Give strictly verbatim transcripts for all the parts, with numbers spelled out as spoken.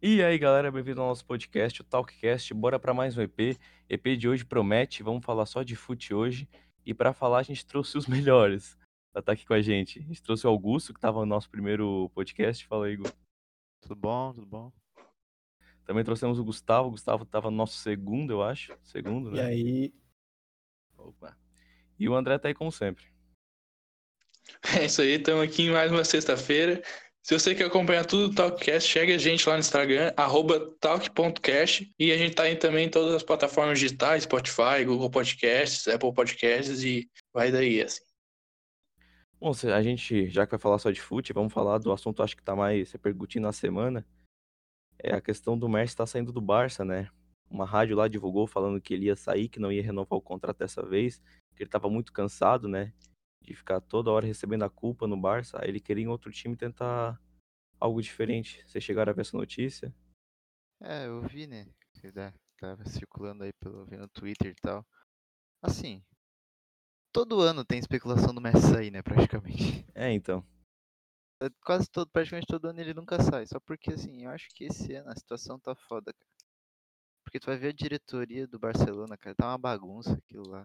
E aí, galera, bem-vindo ao nosso podcast, o Talkcast. Bora para mais um E P. E P de hoje promete, vamos falar só de fute hoje. E para falar, a gente trouxe os melhores para estar aqui com a gente. A gente trouxe o Augusto, que estava no nosso primeiro podcast. Fala aí, Gu. Tudo bom, tudo bom? Também trouxemos o Gustavo. O Gustavo estava no nosso segundo, eu acho. Segundo, E né? aí, Opa. E o André tá aí como sempre. É isso aí, estamos aqui em mais uma sexta-feira. Se você quer acompanhar tudo do Talkcast, segue a gente lá no Instagram, arroba talk ponto cast. E a gente tá aí também em todas as plataformas digitais, Spotify, Google Podcasts, Apple Podcasts e vai daí, assim. Bom, se a gente, já que vai falar só de fute, vamos falar do assunto, acho que tá mais repercutindo na semana. É a questão do Messi estar saindo do Barça, né? Uma rádio lá divulgou falando que ele ia sair, que não ia renovar o contrato dessa vez, que ele estava muito cansado, né? De ficar toda hora recebendo a culpa no Barça. Aí ele queria em outro time tentar algo diferente. Vocês chegaram a ver essa notícia? É, eu vi, né? Que dá- tava circulando aí pelo vi no Twitter e tal. Assim, todo ano tem especulação do Messi sair, né? Praticamente. É, então. É, Quase todo, praticamente todo ano ele nunca sai. Só porque, assim, eu acho que esse ano a situação tá foda, cara. Porque tu vai ver a diretoria do Barcelona, cara, tá uma bagunça aquilo lá.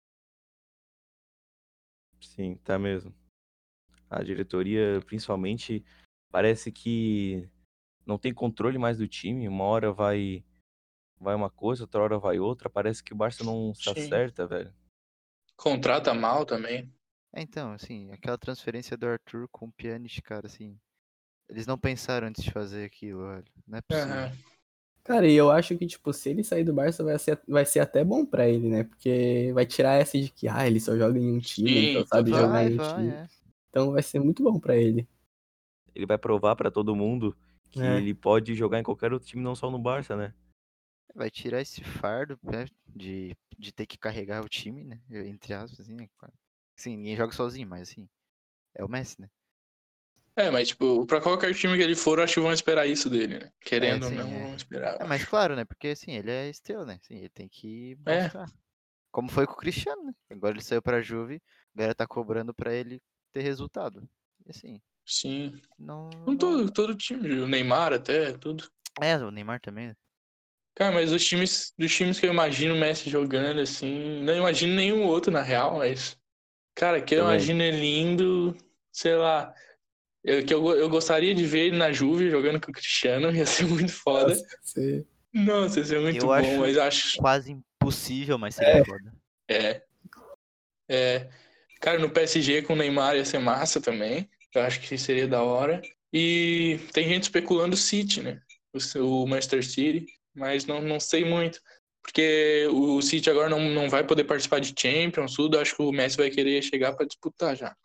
Sim, tá mesmo. A diretoria, principalmente, parece que não tem controle mais do time. Uma hora vai, vai uma coisa, outra hora vai outra. Parece que o Barça não se Sim. acerta, velho. Contrata mal também. É, então, assim, aquela transferência do Arthur com o Pjanic, cara, assim, eles não pensaram antes de fazer aquilo, velho. Não é possível. Aham. cara, e eu acho que, tipo, se ele sair do Barça vai ser, vai ser até bom pra ele, né? Porque vai tirar essa de que, ah, ele só joga em um time, ele só Sim, sabe total. jogar Vai, em um vai, time. é. Então vai ser muito bom pra ele. Ele vai provar pra todo mundo que É. ele pode jogar em qualquer outro time, não só no Barça, né? Vai tirar esse fardo, né, de, de ter que carregar o time, né? Entre aspas, assim, né? Sim, ninguém joga sozinho, mas assim, é o Messi, né? É, mas tipo, pra qualquer time que ele for, eu acho que vão esperar isso dele, né? É, Querendo ou sim, não, é. vão esperar, É, eu mas acho. claro, né? Porque assim, ele é estrela, né? Assim, ele tem que É, mostrar. Como foi com o Cristiano, né? Agora ele saiu pra Juve, a galera tá cobrando pra ele ter resultado. E assim, sim. não, Com não... todo, todo time, o Neymar até, tudo. É, o Neymar também, né? Cara, mas os times, dos times que eu imagino o Messi jogando, assim, não imagino nenhum outro, na real, mas, cara, que eu Também. imagino ele indo, sei lá, eu, que eu, eu gostaria de ver ele na Juve jogando com o Cristiano, ia ser muito foda. Nossa, você... Nossa, ia ser muito Eu bom, acho mas acho, quase impossível, mas seria foda. é, é, cara, no P S G com o Neymar ia ser massa também, eu acho que seria da hora. E tem gente especulando o City, né, o, o Manchester City, mas não, não sei muito. Porque o City agora não, não vai poder participar de Champions, tudo. Acho que o Messi vai querer chegar pra disputar já.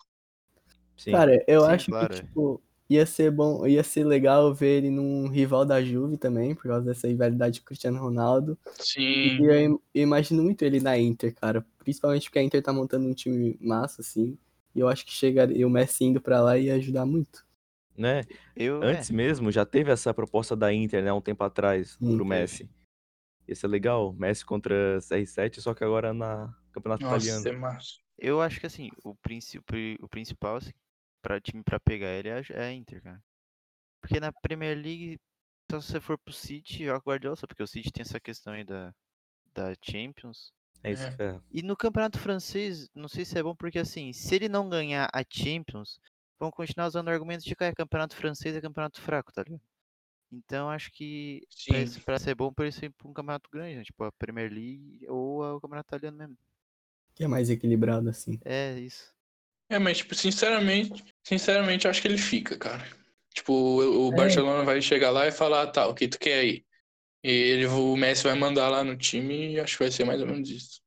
Sim. Cara, eu Sim, acho que, claro. é. tipo, ia ser bom, ia ser legal ver ele num rival da Juve também, por causa dessa rivalidade com o Cristiano Ronaldo. E Sim, eu, im- eu imagino muito ele na Inter, cara. Principalmente porque a Inter tá montando um time massa, assim. E eu acho que chegaria, o Messi indo pra lá ia ajudar muito. Né? Eu, é, Antes mesmo, já teve essa proposta da Inter, né? Um tempo atrás, Sim, pro teve. Messi. Ia ser legal, Messi contra C R sete, só que agora na Campeonato nossa, Italiano. é massa. Eu acho que assim, o, principi, o principal assim, pra time pra pegar ele é a, é a Inter, cara. Porque na Premier League, só se você for pro City, joga o Guardiola, só porque o City tem essa questão aí da, da Champions. É isso que É. ferra. E no Campeonato Francês, não sei se é bom, porque assim, se ele não ganhar a Champions, vão continuar usando o argumento de que é Campeonato Francês é campeonato fraco, tá ligado? Então acho que pra, Sim. esse- pra ser bom, por isso ir pra um campeonato grande, né? Tipo a Premier League ou o Campeonato Italiano mesmo. Que é mais equilibrado, assim. É isso. É, mas, tipo, sinceramente, sinceramente, eu acho que ele fica, cara. Tipo, o, o É, Barcelona vai chegar lá e falar, tá, o que tu quer aí? E ele, o Messi vai mandar lá no time e acho que vai ser mais ou menos isso.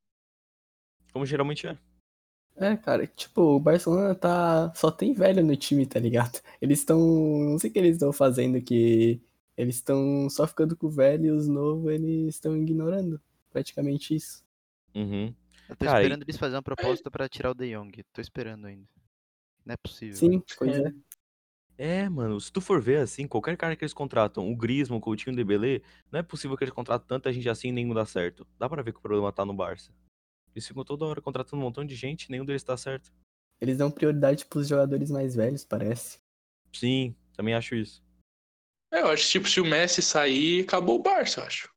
Como geralmente é. é, cara, tipo, o Barcelona tá. Só tem velho no time, tá ligado? Eles estão. Não sei o que eles estão fazendo, que eles estão só ficando com o velho e os novos eles estão ignorando. Praticamente isso. Uhum. Eu tô Cara, e- esperando eles fazerem uma proposta pra tirar o De Jong. Tô esperando ainda. Não é possível, velho. Sim, pois é. é, mano, se tu for ver assim, qualquer cara que eles contratam, o Griezmann, o Coutinho, o Dembélé, não é possível que eles contratem tanta gente assim e nenhum dá certo. Dá pra ver que o problema tá no Barça. Eles ficam toda hora contratando um montão de gente e nenhum deles tá certo. Eles dão prioridade pros jogadores mais velhos, parece. Sim, também acho isso. É, eu acho que tipo, se o Messi sair, acabou o Barça, eu acho.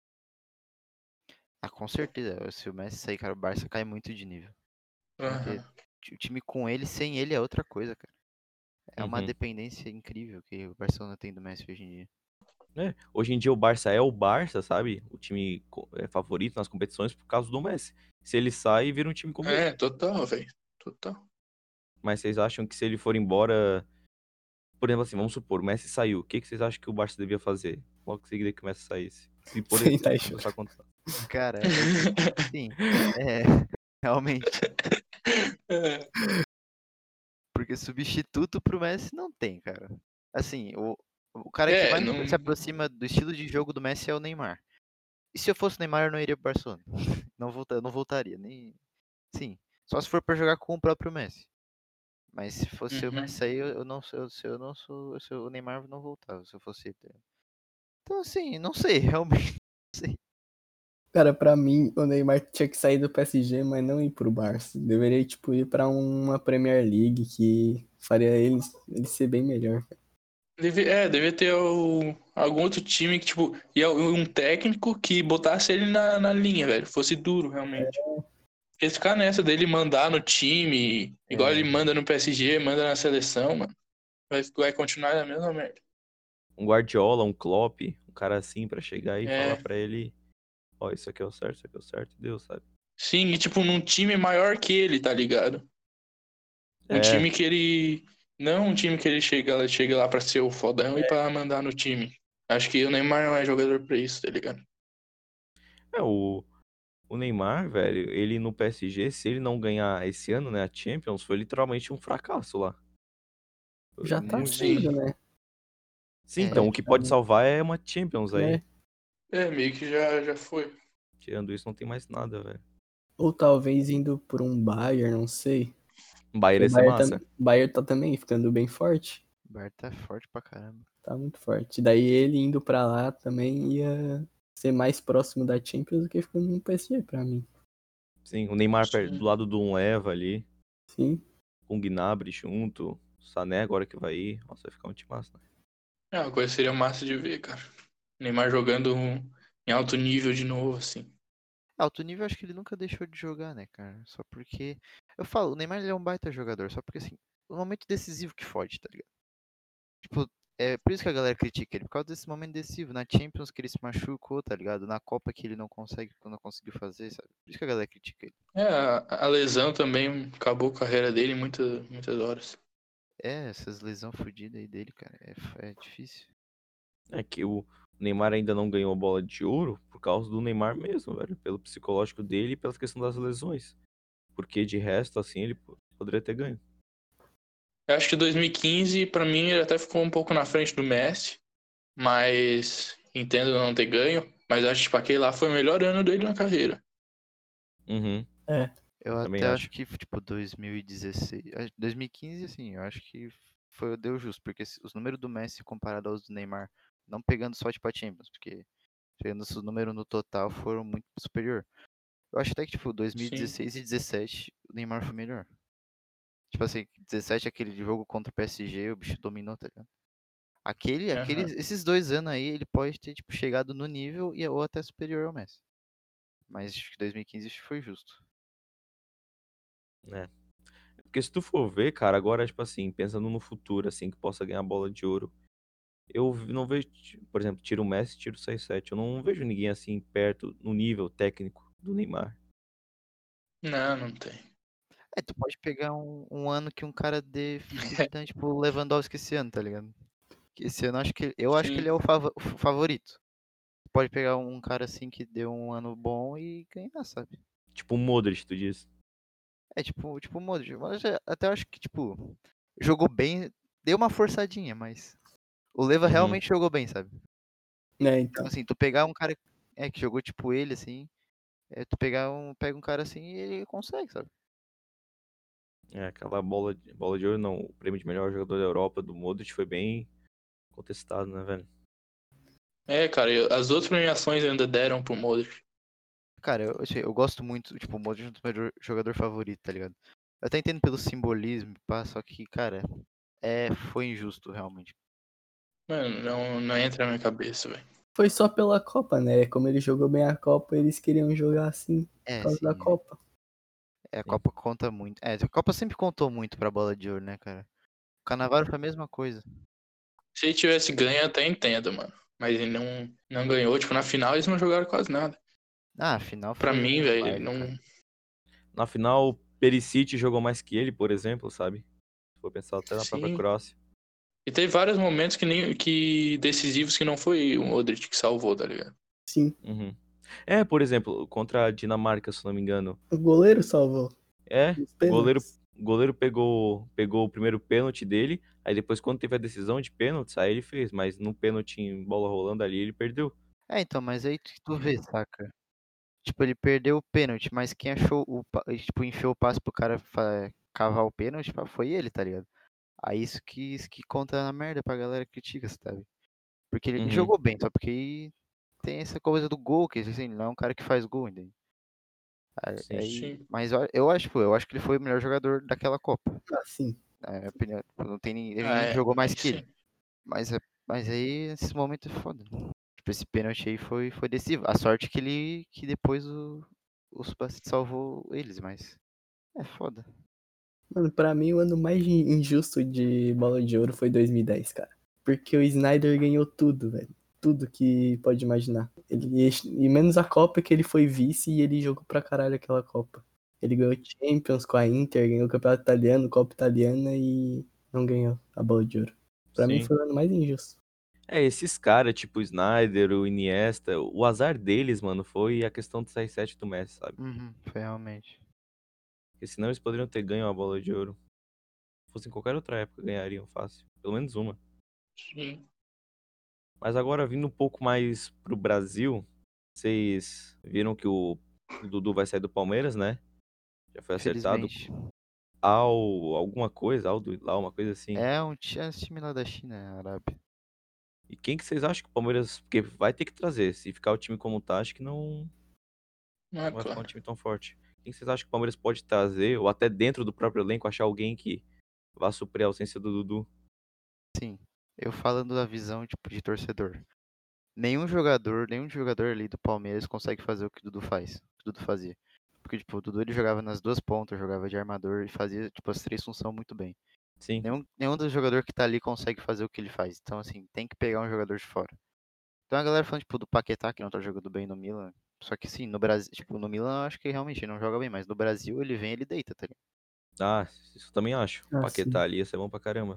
Ah, com certeza. Se o Messi sair, cara, o Barça cai muito de nível. Porque Aham. o time com ele, sem ele, é outra coisa, cara. É uma Uhum. dependência incrível que o Barcelona tem do Messi hoje em dia. É, hoje em dia o Barça é o Barça, sabe? O time co- é favorito nas competições por causa do Messi. Se ele sai, vira um time comum. É, total, velho. Total. Mas vocês acham que se ele for embora, por exemplo assim, vamos supor, o Messi saiu, o que, que vocês acham que o Barça devia fazer? Logo que seguida que o Messi saísse. Se por exemplo, Sentar e começar a chorar. contar. Cara, é que, sim, é, realmente. É, Porque substituto pro Messi não tem, cara. Assim, o, o cara que é, mais não. se aproxima do estilo de jogo do Messi é o Neymar. E se eu fosse o Neymar, eu não iria pro Barcelona. Não, volta, eu não voltaria, nem. Sim, só se for pra jogar com o próprio Messi. Mas se fosse o Uhum. Messi aí, eu eu não sou, se eu não sou, se o Neymar não voltava, se eu fosse ele. Então assim, não sei, realmente não sei. Cara, pra mim, o Neymar tinha que sair do P S G, mas não ir pro Barça. Deveria, tipo, ir pra uma Premier League que faria ele, ele ser bem melhor. Deve, é, devia ter o- algum outro time que, tipo, ia um técnico que botasse ele na, na linha, velho. Fosse duro, realmente. Porque se ficar nessa dele mandar no time, igual É, ele manda no P S G, manda na seleção, mano, vai, vai continuar a mesma merda. Um Guardiola, um Klopp, um cara assim pra chegar e falar É, pra ele, ó, isso aqui é o certo, isso aqui é o certo, Deus sabe. sim, e tipo, num time maior que ele, tá ligado? Um É, time que ele. Não um time que ele chega, chega lá pra ser o fodão e pra mandar no time. Acho que o Neymar não é jogador pra isso, tá ligado? é o, o Neymar, velho, ele no P S G, se ele não ganhar esse ano, né, a Champions, foi literalmente um fracasso lá. Foi Já tá muito. Sim. sendo, né? Sim, é, então o que pode Praticamente. salvar é uma Champions aí. É. É, meio que já, já foi. Tirando isso, não tem mais nada, velho. Ou talvez indo por um Bayern, não sei. O Porque Bayern o ia ser Bayern tá, massa. Bayern tá também ficando bem forte. o Bar tá forte pra caramba. Tá muito forte. Daí ele indo pra lá também ia ser mais próximo da Champions do que ficando no P S G pra mim. Sim, o Neymar per- Sim. do lado do um Leva ali, Sim. com o Gnabry junto, o Sané agora que vai ir. Nossa, vai ficar um time massa, né? É, uma coisa seria massa de ver, cara. Neymar jogando em alto nível de novo, assim. Alto nível, acho que ele nunca deixou de jogar, né, cara? Só porque. Eu falo, o Neymar ele é um baita jogador, só porque assim, o momento decisivo que fode, tá ligado? Tipo, é por isso que a galera critica ele, por causa desse momento decisivo. Na Champions que ele se machucou, tá ligado? Na Copa que ele não consegue, não conseguiu fazer, sabe? Por isso que a galera critica ele. É, a, a lesão também acabou a carreira dele em muitas, muitas horas. É, essas lesões fodidas aí dele, cara, é, f- é difícil. É que o Neymar ainda não ganhou a bola de ouro por causa do Neymar mesmo, velho. Pelo psicológico dele e pela questão das lesões. Porque de resto, assim, ele po- poderia ter ganho. Eu acho que dois mil e quinze, pra mim, ele até ficou um pouco na frente do Messi, mas entendo não ter ganho. Mas acho que tipo, aquele lá foi o melhor ano dele na carreira. Uhum, É. Eu também até acho. acho que, tipo, dois mil e dezesseis. ah, dois mil e quinze, assim, eu acho que foi, deu justo, porque se- os números do Messi comparado aos do Neymar, não pegando só, tipo, a Champions, porque pegando os números no total foram muito superior. Eu acho até que, tipo, Sim. dois mil e dezesseis e dezessete, o Neymar foi melhor. Tipo assim, dezessete, aquele jogo contra o P S G, o bicho dominou, tá ligado? Aquele, aquele, Aham. esses dois anos aí, ele pode ter, tipo, chegado no nível e, ou até superior ao Messi. Mas acho que dois mil e quinze foi justo. É. Porque se tu for ver, cara, agora, tipo assim, pensando no futuro, assim, que possa ganhar a bola de ouro, eu v- não vejo, ti- por exemplo, tiro o Messi, tiro o seis sete. Eu não vejo ninguém assim perto, no nível técnico do Neymar. Não, não tem. É, tu pode pegar um, um ano que um cara dê fita, tipo, o Lewandowski esse ano, tá ligado? Que esse ano eu acho que eu acho que Sim. ele é o, fava- o favorito. Tu pode pegar um cara assim que deu um ano bom e ganhar, sabe? Tipo o Modric, tu diz. É tipo, tipo o Modric, mas eu até acho que tipo jogou bem, deu uma forçadinha, mas o Leva Uhum. realmente jogou bem, sabe? É, Então então. assim, tu pegar um cara é que jogou tipo ele assim, é, tu pegar um, pega um cara assim e ele consegue, sabe? É, aquela bola de, bola de ouro, não. O prêmio de melhor jogador da Europa do Modric foi bem contestado, né, velho? É, cara, eu- as outras premiações ainda deram pro Modric. Cara, eu, assim, eu gosto muito, tipo, o Modric é um dos meus jo- jogador favorito, tá ligado? Eu até entendo pelo simbolismo, pá, só que, cara, é, foi injusto, realmente. Mano, não, não entra na minha cabeça, velho. Foi só pela Copa, né? Como ele jogou bem a Copa, eles queriam jogar assim por É, causa da sim. Copa. É, a Sim. Copa conta muito. É, a Copa sempre contou muito pra bola de ouro, né, cara? O Cannavaro foi a mesma coisa. Se ele tivesse ganho, eu até entendo, mano. Mas ele não, não ganhou. Tipo, na final eles não jogaram quase nada. Ah, afinal Pra foi mim, um velho, baile, não. cara. Na final, o Perisic jogou mais que ele, por exemplo, sabe? Se for pensar até na própria Sim. Croácia. E teve vários momentos que nem que decisivos que não foi o Modric que salvou, tá ligado? Sim. Uhum. É, por exemplo, contra a Dinamarca, se não me engano. O goleiro salvou. É, Os o goleiro, pênaltis. o goleiro pegou, pegou o primeiro pênalti dele, aí depois quando teve a decisão de pênaltis, aí ele fez, mas no pênalti em bola rolando ali, ele perdeu. É, então, mas aí tu, tu vê, saca? Tipo, ele perdeu o pênalti, mas quem achou o. pa- Tipo, enfiou o passe pro cara fa- cavar o pênalti pá, foi ele, tá ligado? Aí isso que, isso que conta na merda pra galera que critica, sabe? Porque ele, ele Uhum. jogou bem, só porque tem essa coisa do gol, que assim, ele não é um cara que faz gol, entende? Aí, Sim. aí- Sim. mas eu, eu acho, pô, eu acho que ele foi o melhor jogador daquela Copa. Ah, sim. Na minha opinião, tipo, não tem ninguém, Ah, ninguém que é. jogou mais Aí que ele. sim. Mas, é- mas aí, nesse momento é foda. Tipo, esse pênalti aí foi, foi decisivo. A sorte que ele, que depois o, o Subacite salvou eles, mas é foda. Mano, pra mim o ano mais in- injusto de bola de ouro foi dois mil e dez, cara. Porque o Snyder ganhou tudo, velho. Tudo que pode imaginar. Ele, e menos a Copa, que ele foi vice e ele jogou pra caralho aquela Copa. Ele ganhou Champions com a Inter, ganhou o Campeonato Italiano, Copa Italiana e não ganhou a bola de ouro. Pra mim Sim. foi o ano mais injusto. É, esses caras, tipo o Snyder, o Iniesta, o azar deles, mano, foi a questão do C R sete do Messi, sabe? Uhum, foi realmente. Porque senão eles poderiam ter ganho a bola de ouro. Se fosse em qualquer outra época, ganhariam fácil. Pelo menos uma. Sim. Mas agora, vindo um pouco mais pro Brasil, vocês viram que o, o Dudu vai sair do Palmeiras, né? Já foi acertado Felizmente. ao alguma coisa, ao do lá, uma coisa assim. É um ti- é esse time lá da China, né, Arábia. E quem que vocês acham que o Palmeiras... Porque vai ter que trazer. Se ficar o time como tá, acho que não, Ah, não vai ficar um claro. time tão forte. Quem vocês acham que o Palmeiras pode trazer, ou até dentro do próprio elenco, achar alguém que vá suprir a ausência do Dudu? Sim, eu falando da visão tipo, de torcedor. Nenhum jogador, nenhum jogador ali do Palmeiras consegue fazer o que o Dudu faz, o que o Dudu fazia. Porque, tipo, o Dudu ele jogava nas duas pontas, jogava de armador e fazia, tipo, as três funções muito bem. Sim. Nenhum, nenhum dos jogadores que tá ali consegue fazer o que ele faz. Então, assim, tem que pegar um jogador de fora. Então a galera falando, tipo, do Paquetá, que não tá jogando bem no Milan. Só que, sim, no Brasil, tipo, no Milan eu acho que realmente ele não joga bem, mas no Brasil ele vem, ele deita, tá ligado? Ah, isso eu também acho. O Ah, Paquetá sim. ali ia ser bom pra caramba.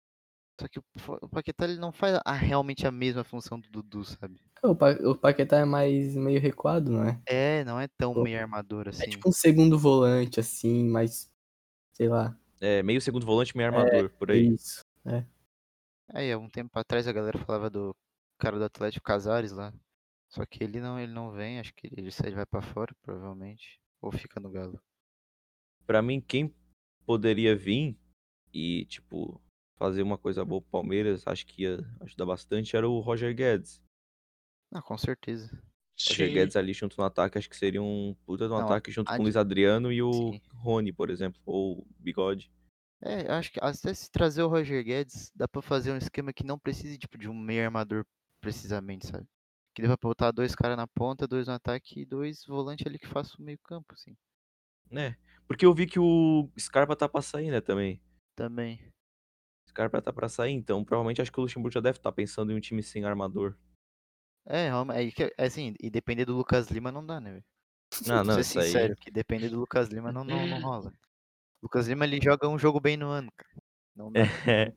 Só que o Fa- o Paquetá ele não faz a- realmente a mesma função do Dudu, sabe? O, Pa- o Paquetá é mais meio recuado, não é? É, não é tão meio armador É assim. tipo um segundo volante, assim, mais, sei lá. É, meio segundo volante, meio É, armador, por é aí. isso. É. Aí, há um tempo atrás a galera falava do cara do Atlético Casares lá. Só que ele não, ele não vem, acho que ele, ele vai pra fora, provavelmente. Ou fica no Galo. Pra mim, quem poderia vir e, tipo, fazer uma coisa boa pro Palmeiras, acho que ia ajudar bastante, era o Roger Guedes. Ah, com certeza. Roger Sim. Guedes ali junto no ataque, acho que seria um puta de um Não, ataque junto a com o di- Luiz Adriano e o sim. Rony, por exemplo, ou o Bigode. É, eu acho que até se trazer o Roger Guedes, dá pra fazer um esquema que não precise, tipo, de um meio armador precisamente, sabe? Que dê pra botar dois caras na ponta, dois no ataque e dois volantes ali que façam o meio campo, assim. Né? Porque eu vi que o Scarpa tá pra sair, né, também. Também. Scarpa tá pra sair, então provavelmente acho que o Luxemburgo já deve estar pensando em um time sem armador. É, realmente, é, que- é assim, e depender do Lucas Lima não dá, né, velho? Ah, Vou não, ser isso aí. sincero, que depender do Lucas Lima não, não, não rola. Lucas Lima ele joga um jogo bem no ano, cara. Não dá. É,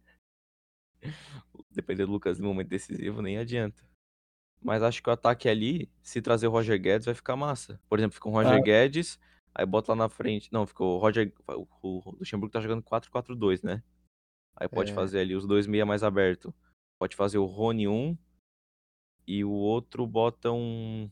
dependendo do Lucas no momento decisivo, nem adianta. Mas acho que o ataque ali, se trazer o Roger Guedes, vai ficar massa. Por exemplo, fica o Ah, Roger Guedes, aí bota lá na frente. Não, ficou o Roger. O, o Luxemburgo tá jogando quatro quatro dois, né? Aí pode É, fazer ali os dois meia mais aberto. Pode fazer o Rony um e o outro bota um.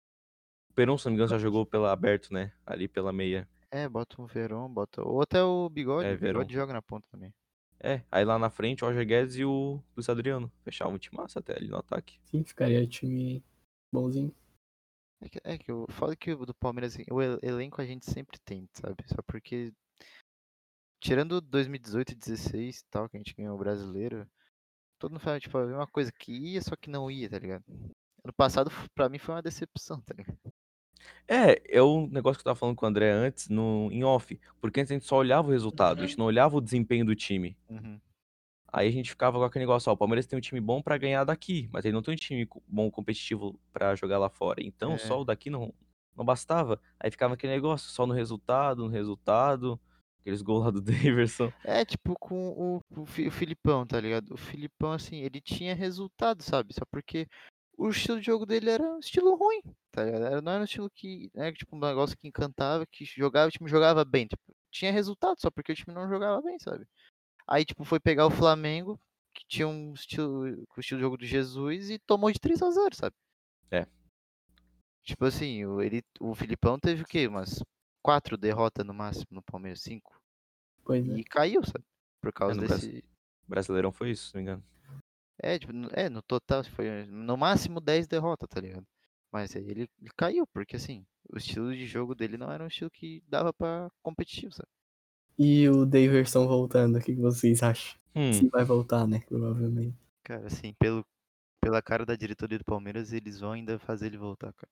O Peron, se não me engano, já jogou pela aberto, né? Ali pela meia. é, bota um Verón, bota. Ou até o Bigode. É, O Verón. Bigode joga na ponta também. É, aí lá na frente o Roger Guedes e o Luiz Adriano. Fechar um time massa até ali no ataque. sim, ficaria time bonzinho. É que, é que eu falo que o do Palmeiras, assim, o el- elenco a gente sempre tem, sabe? Só porque. Tirando dois mil e dezoito e dezesseis e tal, que a gente ganhou o brasileiro, Todo mundo fala, tipo, a mesma coisa que ia, só que não ia, tá ligado? Ano passado, f- pra mim, foi uma decepção, tá ligado? É, é o negócio que eu tava falando com o André antes, no, em off. Porque antes a gente só olhava o resultado, a gente não olhava o desempenho do time. Uhum. Aí a gente ficava com aquele negócio, ó, o Palmeiras tem um time bom pra ganhar daqui, mas ele não tem um time co- bom competitivo pra jogar lá fora. Então É. só o daqui não, não bastava. Aí ficava aquele negócio, só no resultado, no resultado, aqueles gols lá do Daverson. É, tipo, com o, o, Fi- o Filipão, tá ligado? O Filipão, assim, ele tinha resultado, sabe? Só porque o estilo de jogo dele era um estilo ruim, tá ligado? Era- Não era um estilo que, né, tipo, um negócio que encantava, que jogava, o time jogava bem. Tipo, tinha resultado, só porque o time não jogava bem, sabe? Aí, tipo, foi pegar o Flamengo, que tinha um estilo, com o estilo de jogo do Jesus, e tomou de três a zero, sabe? É. Tipo assim, o, ele, o Filipão teve o quê? Umas quatro derrotas no máximo no Palmeiras, cinco. Pois é. E caiu, sabe? Por É, causa no Bras- desse. Brasileirão foi isso, se não me engano. É, tipo, no- é, no total foi no máximo dez derrotas, tá ligado? Mas aí ele, ele caiu, porque assim, o estilo de jogo dele não era um estilo que dava pra competitivo, sabe? E o Daverson voltando, o que que vocês acham? Hum, Se vai voltar, né? Provavelmente. Cara, assim, pelo, pela cara da diretoria do Palmeiras, eles vão ainda fazer ele voltar, cara.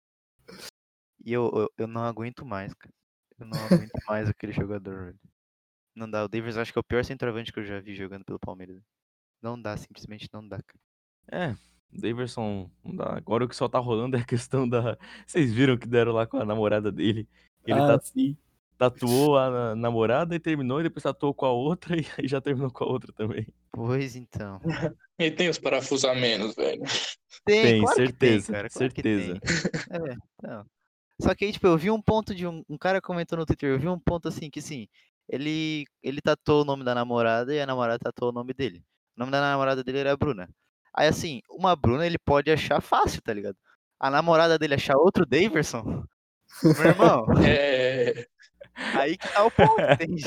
E eu, eu, eu não aguento mais, cara. Eu não aguento mais aquele jogador, velho. Não dá. O Davis acho que é o pior centroavante que eu já vi jogando pelo Palmeiras. Não dá, simplesmente não dá, cara. é, o Daverson não dá. Agora o que só tá rolando é a questão da. Vocês viram que deram lá com a namorada dele? Ele Ah, tá sim. tatuou a na- namorada e terminou, e depois tatuou com a outra e aí já terminou com a outra também. Pois então. E tem os parafusos a menos, velho. Tem, Tem, claro que tem, certeza, cara. Claro que tem. certeza. É, não. Só que aí, tipo, eu vi um ponto de um, um cara comentou no Twitter, eu vi um ponto assim, que assim, ele, ele tatuou o nome da namorada e a namorada tatuou o nome dele. O nome da namorada dele era Bruna. Aí assim, uma Bruna ele pode achar fácil, tá ligado? A namorada dele achar outro Daverson, meu irmão, É. aí que tá o ponto, entende?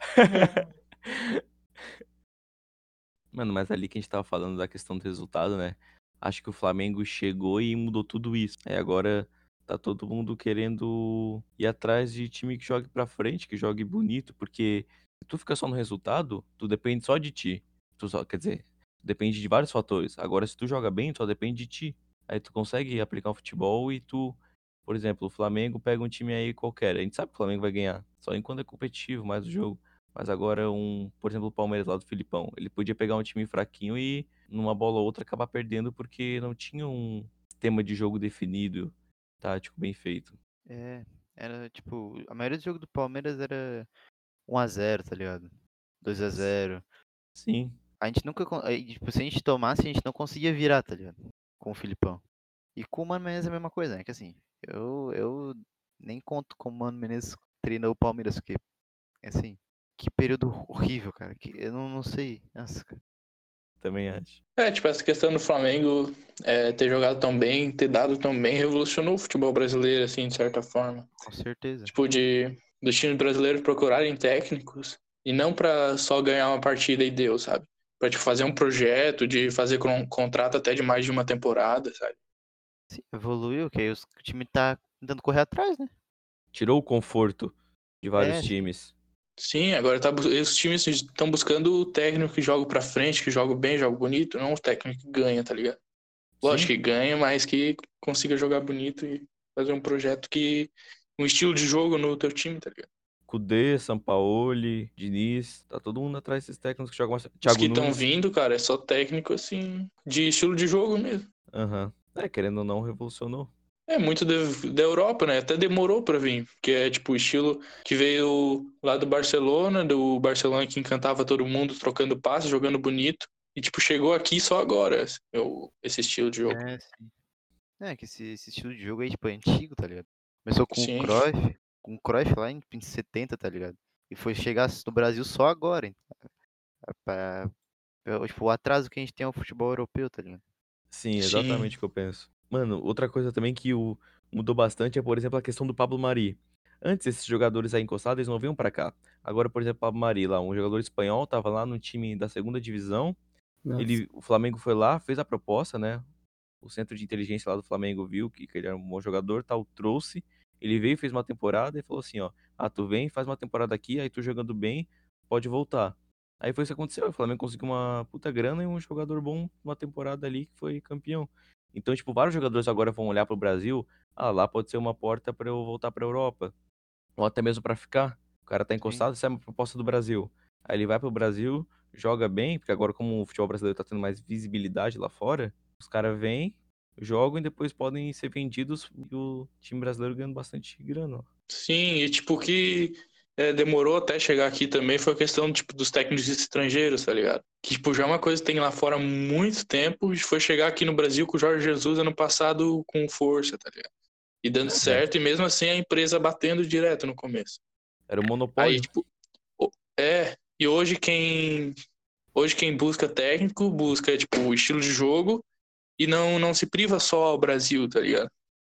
Mano, mas ali que a gente tava falando da questão do resultado, né? Acho que o Flamengo chegou e mudou tudo isso. Aí agora tá todo mundo querendo ir atrás de time que jogue pra frente, que jogue bonito, porque se tu fica só no resultado, tu depende só de ti. Tu só, quer dizer, depende de vários fatores. Agora, se tu joga bem, só depende de ti. Aí tu consegue aplicar o futebol e tu, por exemplo, o Flamengo pega um time aí qualquer. A gente sabe que o Flamengo vai ganhar, só enquanto é competitivo, mais o jogo. Mas agora um, por exemplo, o Palmeiras lá do Filipão, ele podia pegar um time fraquinho e numa bola ou outra acabar perdendo porque não tinha um sistema de jogo definido, tático bem feito. É, era tipo, a maioria do jogo do Palmeiras era um a zero, tá ligado? dois a zero. Sim, A gente nunca, con- aí, tipo, se a gente tomasse, a gente não conseguia virar, tá ligado? Com o Filipão. E com o Mano Menezes é a mesma coisa, né? Que assim, eu, eu nem conto com o Mano Menezes treinou o Palmeiras, porque, assim, que período horrível, cara. Que eu não, não sei. Nossa, cara, também acho. É, tipo, essa questão do Flamengo é, ter jogado tão bem, ter dado tão bem, revolucionou o futebol brasileiro, assim, de certa forma. com certeza. Tipo, de dos times brasileiros procurarem técnicos e não pra só ganhar uma partida e deu, sabe? Pra tipo, fazer um projeto, de fazer com um contrato até de mais de uma temporada, sabe? Sim, evoluiu, que aí os- o time tá tentando correr atrás, né? Tirou o conforto de vários É, sim. times. Sim, agora tá, bus- os times estão buscando o técnico que joga pra frente, que joga bem, joga bonito, não o técnico que ganha, tá ligado? Lógico Sim, que ganha, mas que consiga jogar bonito e fazer um projeto que. Um estilo de jogo no teu time, tá ligado? Kudê, Sampaoli, Diniz, tá todo mundo atrás desses técnicos que jogam mais. Os que Thiago estão Nunes. vindo, cara, é só técnico assim, de estilo de jogo mesmo. Aham. É, querendo ou não, revolucionou. É muito da, da Europa, né? Até demorou pra vir, porque é tipo o estilo que veio lá do Barcelona, do Barcelona que encantava todo mundo trocando passes, jogando bonito, e tipo chegou aqui só agora, eu, esse estilo de jogo. É, sim. É, que esse, esse estilo de jogo aí, tipo, é antigo, tá ligado? Começou com o Sim. Cruyff, com o Cruyff lá em, em setenta, tá ligado? E foi chegar no Brasil só agora, hein? Pra- pra- tipo, o atraso que a gente tem ao futebol europeu, tá ligado? Sim, Sim. exatamente o que eu penso. Mano, outra coisa também que o, mudou bastante é, por exemplo, a questão do Pablo Mari. Antes, esses jogadores aí encostados, eles não vinham pra cá. Agora, por exemplo, o Pablo Mari, lá, um jogador espanhol, tava lá no time da segunda divisão. Nossa. Ele, o Flamengo foi lá, fez a proposta, né? O centro de inteligência lá do Flamengo viu que, que ele era um bom jogador, tal, trouxe. Ele veio, fez uma temporada e falou assim, ó, ah, tu vem, faz uma temporada aqui, aí tu jogando bem, pode voltar. Aí foi isso que aconteceu. O Flamengo conseguiu uma puta grana e um jogador bom numa temporada ali que foi campeão. Então, tipo, vários jogadores agora vão olhar pro Brasil. Ah, lá pode ser uma porta pra eu voltar pra Europa. Ou até mesmo pra ficar. O cara tá Sim. encostado, isso é uma proposta do Brasil. Aí ele vai pro Brasil, joga bem, porque agora como o futebol brasileiro tá tendo mais visibilidade lá fora, os caras vêm, jogam e depois podem ser vendidos e o time brasileiro ganhando bastante grana. ó. Sim, e tipo, o que é, demorou até chegar aqui também foi a questão tipo, dos técnicos estrangeiros, tá ligado? Que tipo, já é uma coisa que tem lá fora há muito tempo, e foi chegar aqui no Brasil com o Jorge Jesus ano passado com força, tá ligado? E dando É. certo, e mesmo assim a empresa batendo direto no começo. Era um Aí, monopólio. tipo, o- é, e hoje quem hoje quem busca técnico busca tipo o estilo de jogo e não não se priva só ao Brasil, tá ligado?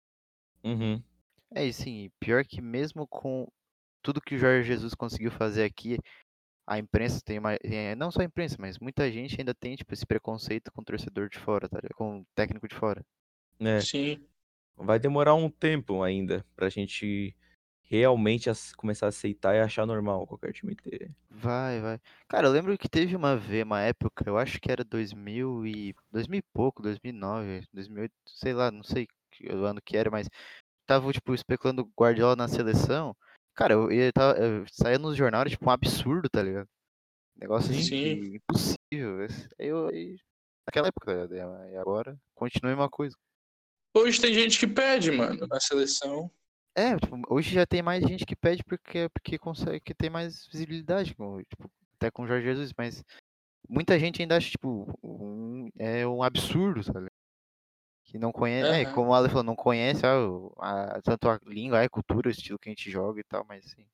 Uhum. É, e sim, pior que mesmo com tudo que o Jorge Jesus conseguiu fazer aqui, a imprensa tem uma. é, Não só a imprensa, mas muita gente ainda tem, tipo, esse preconceito com o torcedor de fora, tá ligado? Com o técnico de fora. É, Sim. vai demorar um tempo ainda pra gente realmente ac- começar a aceitar e achar normal qualquer time ter. Vai, vai. Cara, eu lembro que teve uma vez, uma época, eu acho que era dois mil e. dois mil e pouco, dois mil e nove, dois mil e oito, sei lá, não sei que- o ano que era, mas tava, tipo, especulando o Guardiola na seleção. Cara, eu, eu, tava, eu saía nos jornais, tipo, um absurdo, tá ligado? Negócio assim Sim. que Sim. impossível. Esse- Eu, eu- naquela época, tá ligado? E agora continua a mesma coisa. Hoje tem gente que pede, mano, na seleção. É, tipo, hoje já tem mais gente que pede porque, porque consegue que tem mais visibilidade, com, tipo, até com o Jorge Jesus, mas muita gente ainda acha, tipo, um, é um absurdo, sabe? Que não conhece, é, Aham. como o Ale falou, não conhece ah, o- a, tanto a língua, a cultura, o estilo que a gente joga e tal, mas assim.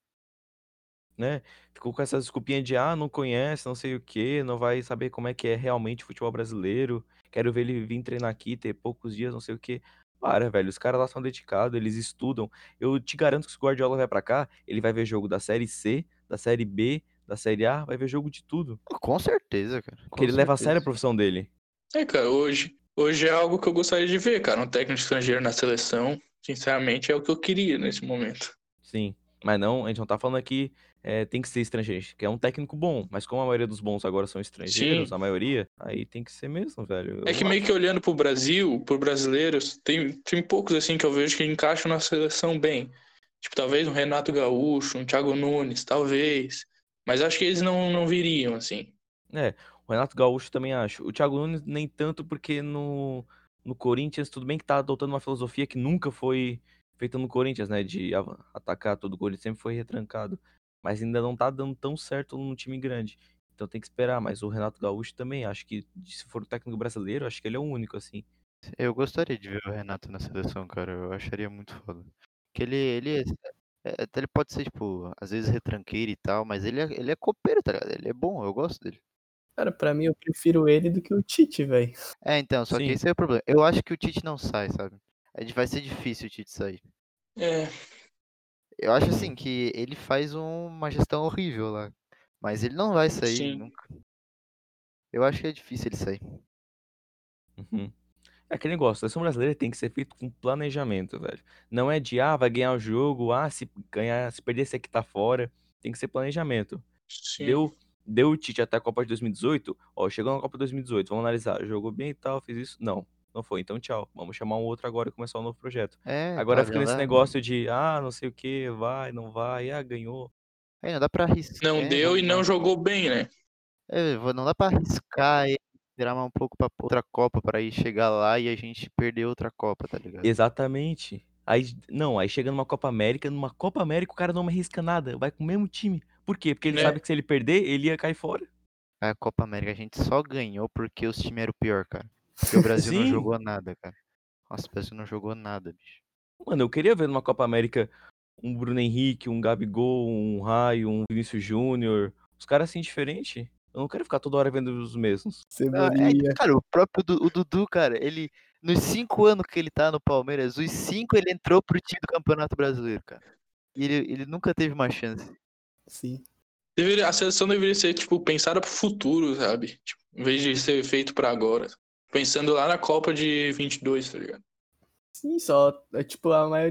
Né? Ficou com essa desculpinha de, ah, não conhece, não sei o quê, não vai saber como é que é realmente o futebol brasileiro. Quero ver ele vir treinar aqui, ter poucos dias, não sei o quê. Para, velho, os caras lá são dedicados, eles estudam. Eu te garanto que se o Guardiola vai pra cá, ele vai ver jogo da Série C, da Série B, da Série A, vai ver jogo de tudo. Com certeza, cara. Porque Com ele leva a sério a certeza. profissão dele. É, cara, hoje, hoje é algo que eu gostaria de ver, cara. Um técnico estrangeiro na seleção, sinceramente, é o que eu queria nesse momento. Sim. Mas não, a gente não tá falando aqui, é, tem que ser estrangeiro, que é um técnico bom, mas como a maioria dos bons agora são estrangeiros, Sim. a maioria, aí tem que ser mesmo, velho. É Eu que meio acho. que olhando pro Brasil, por brasileiros, tem, tem poucos assim que eu vejo que encaixam na seleção bem. Tipo, talvez um Renato Gaúcho, um Thiago Nunes, talvez. Mas acho que eles não, não viriam, assim. É, o Renato Gaúcho também acho. O Thiago Nunes nem tanto porque no, no Corinthians, tudo bem que tá adotando uma filosofia que nunca foi feita no Corinthians, né? De a- atacar todo gol, ele sempre foi retrancado. Mas ainda não tá dando tão certo num time grande. Então tem que esperar. Mas o Renato Gaúcho também, acho que se for o técnico brasileiro, acho que ele é o único, assim. Eu gostaria de ver o Renato na seleção, cara. Eu acharia muito foda. Que ele, ele, é- é- ele pode ser, tipo, às vezes retranqueiro e tal, mas ele é, ele é copeiro, tá ligado? Ele é bom, eu gosto dele. Cara, pra mim eu prefiro ele do que o Tite, velho. É, então, só que Sim. esse é o problema. Eu acho que o Tite não sai, sabe? É, vai ser difícil o Tite sair. É, Eu acho, assim, Uhum. que ele faz um- uma gestão horrível lá. Mas ele não vai sair sim. nunca. Eu acho que é difícil ele sair. Uhum. É aquele negócio, a seleção brasileira tem que ser feito com planejamento, velho. Não é de, ah, vai ganhar o jogo, ah, se ganhar, se perder, esse aqui tá fora. Tem que ser planejamento. Sim. Deu, deu o Tite até a Copa de dois mil e dezoito, ó, chegou na Copa de dois mil e dezoito, vamos analisar, jogou bem e tal, fez isso? Não, não foi, então tchau. Vamos chamar um outro agora e começar um novo projeto. É, Agora sabe, fica não nesse dá. negócio de, ah, não sei o que, vai, não vai, ah, ganhou. É, não dá pra arriscar. Não É, deu e vamos não lá. jogou bem, né? É, vo- não dá pra arriscar e esperar mais um pouco pra outra Copa pra ir chegar lá e a gente perder outra Copa, tá ligado? Exatamente. Aí, não, aí chega numa Copa América, numa Copa América o cara não me arrisca nada, vai com o mesmo time. Por quê? Porque ele Né? sabe que se ele perder, ele ia cair fora. A Copa América a gente só ganhou porque os times eram pior, cara. Porque o Brasil não Sim, jogou nada, cara. Nossa, o Brasil não jogou nada, bicho. mano, eu queria ver numa Copa América um Bruno Henrique, um Gabigol, um Raio, um Vinícius Júnior. Os caras assim diferentes. Eu não quero ficar toda hora vendo os mesmos. Ah, é, Cebolinha. cara, o próprio Du- o Dudu, cara, ele. Nos cinco anos que ele tá no Palmeiras, os cinco ele entrou pro time do Campeonato Brasileiro, cara. E ele, ele nunca teve uma chance. Sim. Deveria, a seleção deveria ser, tipo, pensada pro futuro, sabe? Tipo, em vez de ser feito pra agora. Pensando lá na Copa de vinte e dois, tá ligado? Sim, só, é, tipo, a maioria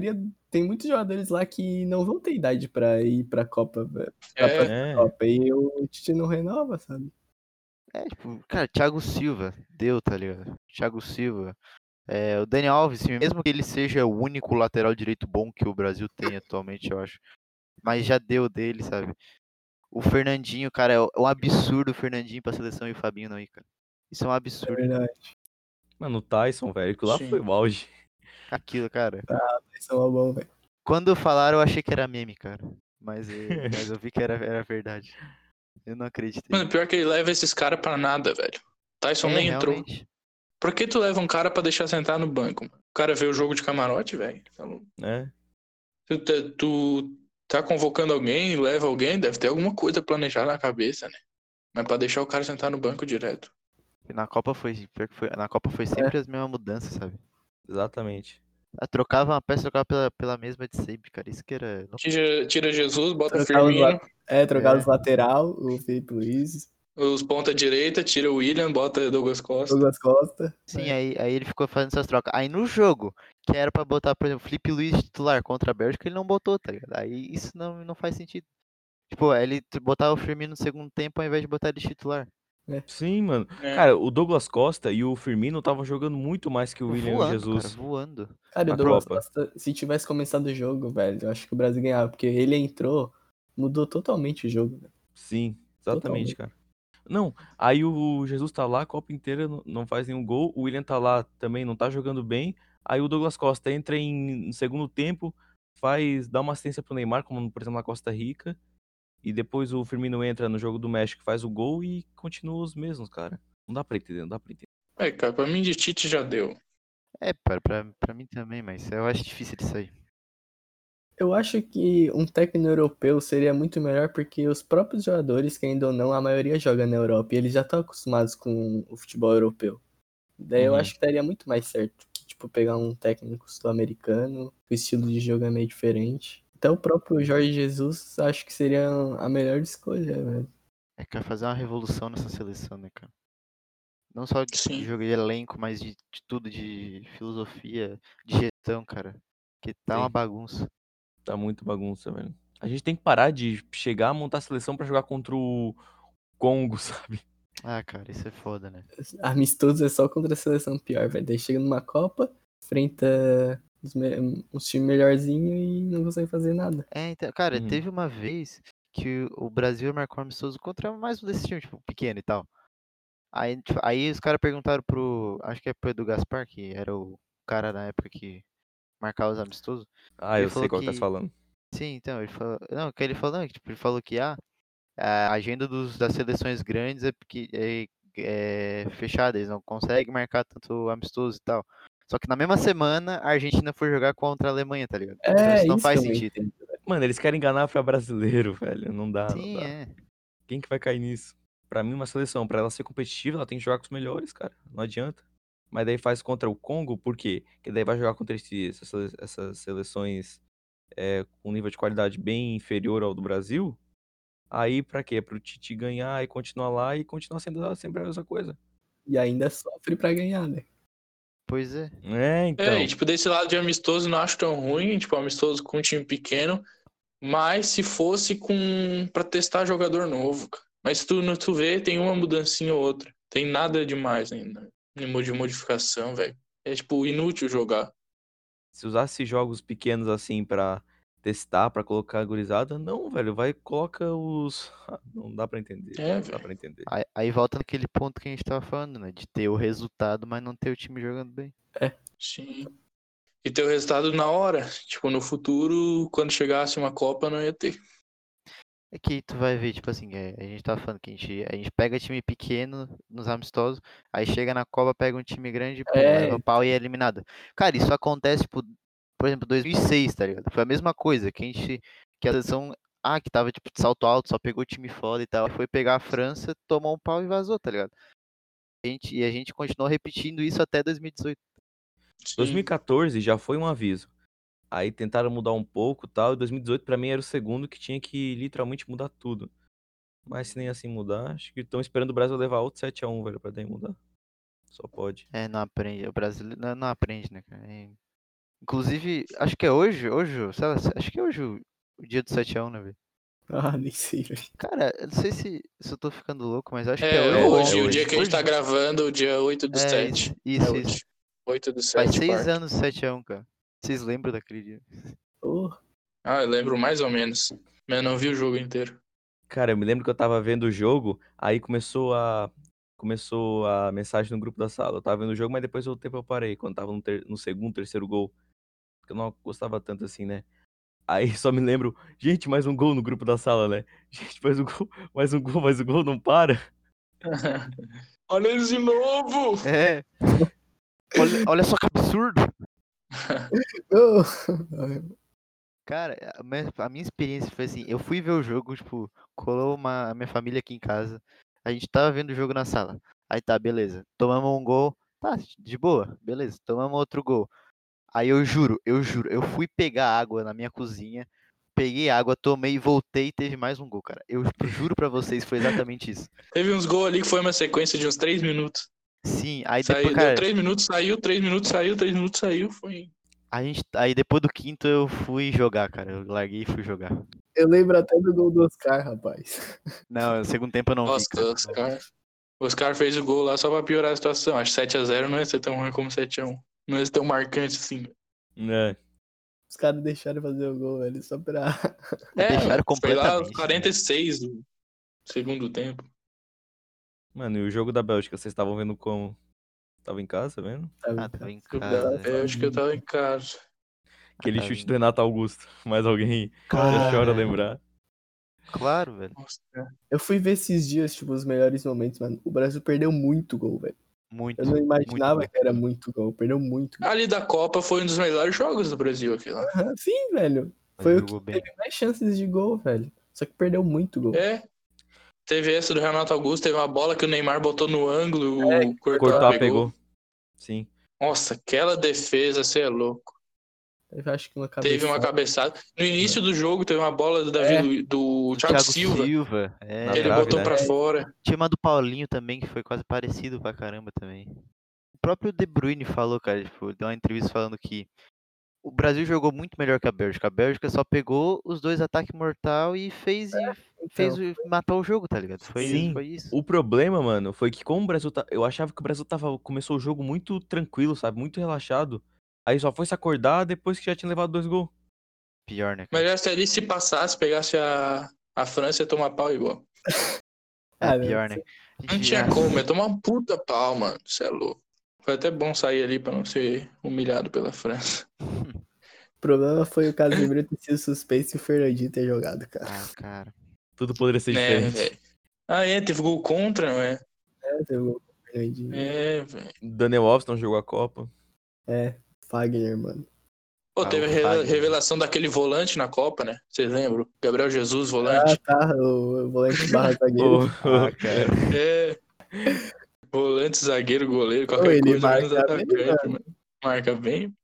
tem muitos jogadores lá que não vão ter idade pra ir pra Copa, velho. Pra É, próxima É, Copa. E o Tite não renova, sabe? É, tipo, cara, Thiago Silva, deu, tá ligado? Thiago Silva. É, o Dani Alves, mesmo que ele seja o único lateral direito bom que o Brasil tem atualmente, eu acho. Mas já deu dele, sabe? O Fernandinho, cara, é um absurdo o Fernandinho pra seleção e o Fabinho não ir, cara. Isso é um É absurdo. verdade. mano, o Tyson, velho, que lá Sim. foi o auge. Aquilo, cara. Isso é uma bom, velho. Quando falaram, eu achei que era meme, cara. Mas, eh, mas eu vi que era, era verdade. Eu não acreditei. Mano, pior que ele leva esses caras pra nada, velho. Tyson É, nem entrou. realmente. Por que tu leva um cara pra deixar sentar no banco, mano? O cara vê o jogo de camarote, velho. Tá louco. É, Tu, tá- tu tá convocando alguém, leva alguém, deve ter alguma coisa planejada na cabeça, né? Mas pra deixar o cara sentar no banco direto. E na Copa foi, pior que foi, na Copa foi sempre as mesmas mudanças, sabe? exatamente. Ah, trocava uma peça, trocava pela, pela mesma de sempre, cara. Isso que era. não- Tira, tira Jesus, bota Trocar os, Firmino. la- é, trocar É. os lateral, o Felipe Luiz, Os ponta direita, tira o William, bota Douglas Costa. Douglas Costa. Sim, É. aí, aí ele ficou fazendo essas trocas. Aí no jogo, que era pra botar, por exemplo, Felipe Luiz de titular contra a Bélgica, ele não botou, tá ligado? Aí isso não, não faz sentido. Tipo, ele t- botar o Firmino no segundo tempo ao invés de botar ele de titular. Sim, mano. É. Cara, o Douglas Costa e o Firmino estavam jogando muito mais que o William e o Voando, cara, Jesus voando. Cara, o na Douglas Copa. Costa, se tivesse começado o jogo, velho, eu acho que o Brasil ganhava, porque ele entrou, mudou totalmente o jogo, velho. Sim, exatamente, Totalmente. cara. Não, aí o Jesus tá lá a Copa inteira, não- não faz nenhum gol. O William tá lá também, não tá jogando bem. Aí o Douglas Costa entra em no segundo tempo, faz, dá uma assistência pro Neymar, como por exemplo na Costa Rica. E depois o Firmino entra no jogo do México, faz o gol e continua os mesmos, cara. Não dá pra entender, não dá pra entender. É, cara, pra mim de Tite já deu. É, pra, pra, pra mim também, mas eu acho difícil disso aí. Eu acho que um técnico europeu seria muito melhor porque os próprios jogadores, que ainda ou não, a maioria joga na Europa e eles já estão acostumados com o futebol europeu. Daí eu Uhum. acho que daria muito mais certo que, tipo, pegar um técnico sul-americano, o estilo de jogo é meio diferente. Então o próprio Jorge Jesus acho que seria a melhor escolha, velho. É que vai fazer uma revolução nessa seleção, né, cara? Não só tipo, de Sim. jogo de elenco, mas de, de tudo, de filosofia, de gestão, cara. Que tá uma Sim. bagunça. Tá muito bagunça, velho. A gente tem que parar de chegar a montar a seleção pra jogar contra o Congo, sabe? Ah, cara, isso é foda, né? Amistoso é só contra a seleção pior, velho. Daí chega numa Copa, enfrenta uns, me- uns times melhorzinhos e não consegue fazer nada. É, então, cara, Uhum. teve uma vez que o Brasil marcou um amistoso contra mais um desse time, tipo, pequeno e tal. Aí, tipo, aí os caras perguntaram pro. Acho que é pro Edu Gaspar, que era o cara na época que marcava os amistosos. Ah, Ele eu sei falou qual que tá que. falando. Sim, então, ele falou. Não, que ele falou, não, que, tipo, ele falou que ah, a agenda dos, das seleções grandes é, porque, é, é fechada, eles não conseguem marcar tanto amistoso e tal. Só que na mesma semana a Argentina foi jogar contra a Alemanha, tá ligado? Então É, isso não isso que faz eu não sentido. entendo. Mano, eles querem enganar pra brasileiro, velho. Não dá, não Sim, dá. é. Quem que vai cair nisso? Pra mim, uma seleção, pra ela ser competitiva, ela tem que jogar com os melhores, cara. Não adianta. Mas daí faz contra o Congo, por quê? Porque daí vai jogar contra esse- essas, sele- essas seleções é, com um nível de qualidade bem inferior ao do Brasil. Aí, pra quê? Pro Tite ganhar e continuar lá e continuar sendo sempre a mesma coisa. E ainda sofre pra ganhar, né? Pois é. É, É, então. e tipo, desse lado de amistoso não acho tão ruim, tipo, amistoso com um time pequeno, mas se fosse com pra testar jogador novo, cara. Mas tu, no- tu vê, tem uma mudancinha ou outra. Tem nada demais ainda. Nenhuma de modificação, velho. É, tipo, inútil jogar. Se usasse jogos pequenos assim pra testar, pra colocar a gurizada, não, velho, vai e coloca os. Ah, não dá pra entender, É, não dá velho. pra entender. Aí, aí volta naquele ponto que a gente tava falando, né? De ter o resultado, mas não ter o time jogando bem. Sim. E ter o resultado na hora. Tipo, no futuro, quando chegasse uma Copa, não ia ter. É que tu vai ver, tipo assim, é, a gente tava falando que a gente, a gente pega time pequeno nos amistosos, aí chega na Copa, pega um time grande, pum, leva É, pau e é eliminado. Cara, isso acontece, tipo, por exemplo, dois mil e seis, tá ligado? Foi a mesma coisa, que a gente, que a seleção, ah, que tava, tipo, de salto alto, só pegou time foda e tal, foi pegar a França, tomou um pau e vazou, tá ligado? A gente, e a gente continuou repetindo isso até dois mil e dezoito. Sim. dois mil e quatorze já foi um aviso. Aí tentaram mudar um pouco e tal. E dois mil e dezoito pra mim era o segundo que tinha que literalmente mudar tudo. Mas se nem assim mudar, acho que estão esperando o Brasil levar outro sete a um, velho, pra daí mudar. Só pode. É, não aprende, o brasileiro não, não aprende, né, cara? É Inclusive, acho que é hoje, hoje, sei lá, acho que é hoje o, o dia do sete a um, né, velho? Ah, nem sei, velho. Cara, eu não sei se, se eu tô ficando louco, mas acho que é É, hoje É, ou hoje, é ontem. o dia hoje. que a gente tá Hoje? gravando, o dia oito do É, sete. isso, É isso, hoje. isso. oito do Faz sete, seis quarta. anos sete a um, cara. Vocês lembram daquele dia? Porra. Ah, eu lembro mais ou menos. Mas eu não vi o jogo inteiro. Cara, eu me lembro que eu tava vendo o jogo, aí começou a começou a mensagem no grupo da sala. Eu tava vendo o jogo, mas depois do tempo eu parei, quando tava no, ter- no segundo, terceiro gol. Porque eu não gostava tanto assim, né? Aí só me lembro, gente, mais um gol no grupo da sala, né? Gente, mais um gol, mais um gol, mais um gol, não para. Olha eles de novo! É. Olha, olha só que absurdo. Oh. Cara, a minha, a minha experiência foi assim, eu fui ver o jogo, tipo, colou uma, a minha família aqui em casa, a gente tava vendo o jogo na sala. Aí tá, beleza. Tomamos um gol, tá, de boa, beleza. Tomamos outro gol. Aí eu juro, eu juro, eu fui pegar água na minha cozinha, peguei água, tomei, voltei e teve mais um gol, cara. Eu juro pra vocês, foi exatamente isso. Teve uns gols ali que foi uma sequência de uns três minutos. Sim, aí depois, Saiu, deu cara, três minutos, saiu, três minutos, saiu, três minutos, saiu. Foi. a gente, aí depois do quinto eu fui jogar, cara. Eu larguei e fui jogar. Eu lembro até do gol do Oscar, rapaz. Não, no segundo tempo eu não vi, Nossa, cara. o Oscar. O Oscar fez o gol lá só pra piorar a situação. Acho que sete a zero não ia ser tão ruim como sete a um. Não ia ser tão marcante assim. É. Os caras deixaram fazer o gol, velho, só pra. É, Deixaram foi lá completamente. quarenta e seis do segundo tempo. Mano, e o jogo da Bélgica, vocês estavam vendo como? Tava em casa, vendo? Ah, tava em Eu, casa. eu acho que eu tava em casa. Aquele tava chute em- do Renato Augusto. Mais alguém já Cara, chora lembrar. claro, velho. Nossa, Eu fui ver esses dias, tipo, os melhores momentos, mano. O Brasil perdeu muito gol, velho. Muito. Eu não imaginava muito que era muito gol. Perdeu muito gol. ali da Copa foi um dos melhores jogos do Brasil, aquele lá. Aham, sim, velho. Mas Foi o jogou que bem. teve mais chances de gol, velho. Só que perdeu muito gol. É. Teve essa do Renato Augusto, teve uma bola que o Neymar botou no ângulo, É, o Courtois, Courtois pegou. pegou. Sim. Nossa, aquela defesa, você é louco. Eu acho que uma Teve uma cabeçada. cabeçada. No início do jogo teve uma bola do Davi É. Lu- do Do Thiago, Thiago Silva, Silva. É, Na que ele trave, botou né? pra fora. tinha uma do Paulinho também, que foi quase parecido pra caramba também. O próprio De Bruyne falou, cara, tipo, deu uma entrevista falando que o Brasil jogou muito melhor que a Bélgica. A Bélgica só pegou os dois ataques mortal e fez, e fez Então, o- matar o jogo, tá ligado? Foi, Sim. foi isso. O problema, mano, foi que como o Brasil tá. Eu achava que o Brasil tava. Começou o jogo muito tranquilo, sabe? Muito relaxado. Aí só foi se acordar depois que já tinha levado dois gols. Pior, né, cara? Mas se ali se passasse, pegasse a, a França, ia tomar pau igual. É Ah, pior, não, né? A Não gente- tinha ah, como, ia tomar um puta pau, mano. Você é louco. Foi até bom sair ali pra não ser humilhado pela França. o problema foi o Casemiro ter sido suspenso e o Fernandinho ter jogado, cara. Ah, cara. Tudo poderia ser Né, diferente. velho? Ah, é, teve gol contra, não é? É, teve o gol do Fernandinho. É, velho. Daniel Alves não jogou a Copa. É, Fagner, mano. Pô, Ah, teve a o re- Fagner. revelação daquele volante na Copa, né? Vocês lembram? Gabriel Jesus, Ah, volante. tá, o volante barra zagueiro. Ô, Ah, cara. É. Volante, zagueiro, goleiro, Ô, qualquer ele coisa, menos marca bem, atacante, mano. mano. Marca bem.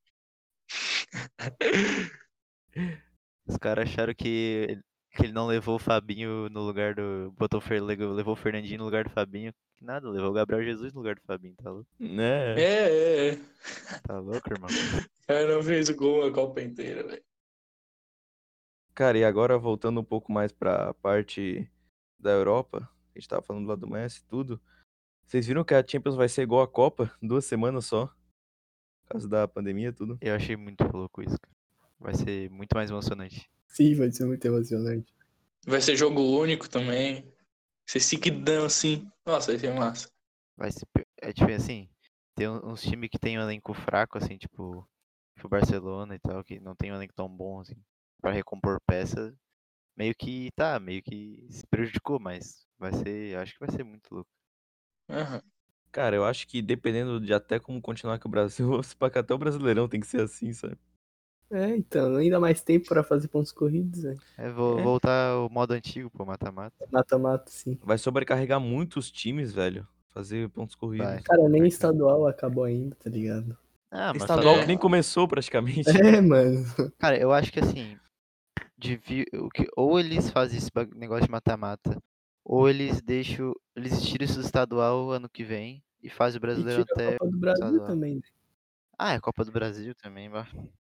Os caras acharam que ele, que ele não levou o Fabinho no lugar do. Botou o Fer, levou levou o Fernandinho no lugar do Fabinho. Que nada, levou o Gabriel Jesus no lugar do Fabinho, tá louco? né? É, é, é. Tá louco, irmão? O cara não fez o gol a Copa inteira, velho. Cara, e agora voltando um pouco mais pra parte da Europa, a gente tava falando lá do Messi e tudo. Vocês viram que a Champions vai ser igual a Copa? Duas semanas só. Por causa da pandemia e tudo. Eu achei muito louco isso, cara. Vai ser muito mais emocionante. Sim, vai ser muito emocionante. Vai ser jogo único também. Vai ser seguidão, assim. Nossa, vai ser massa. Vai ser. pe- É tipo assim, tem um- uns times que tem um elenco fraco, assim, tipo, tipo o Barcelona e tal, que não tem um elenco tão bom, assim, pra recompor peças. Meio que tá, meio que se prejudicou, mas vai ser. Eu acho que vai ser muito louco. Aham. Cara, eu acho que dependendo de até como continuar com o Brasil, se pá que até o Brasileirão tem que ser assim, sabe? É, então, ainda mais tempo pra fazer pontos corridos, velho. É, vou É. voltar ao modo antigo, pô, mata-mata. Mata-mata, sim. Vai sobrecarregar muitos times, velho. Fazer pontos corridos. Vai. Cara, nem Vai. estadual acabou ainda, tá ligado? Ah, mas Estadual só- que nem começou praticamente. É, mano. Cara, eu acho que assim, devia, o que, ou eles fazem esse bag- negócio de mata-mata, ou eles deixam. Eles tiram isso do estadual ano que vem e fazem o E brasileiro tira a até Copa do Brasil estadual. também, né? Ah, é Copa do Brasil também, vá.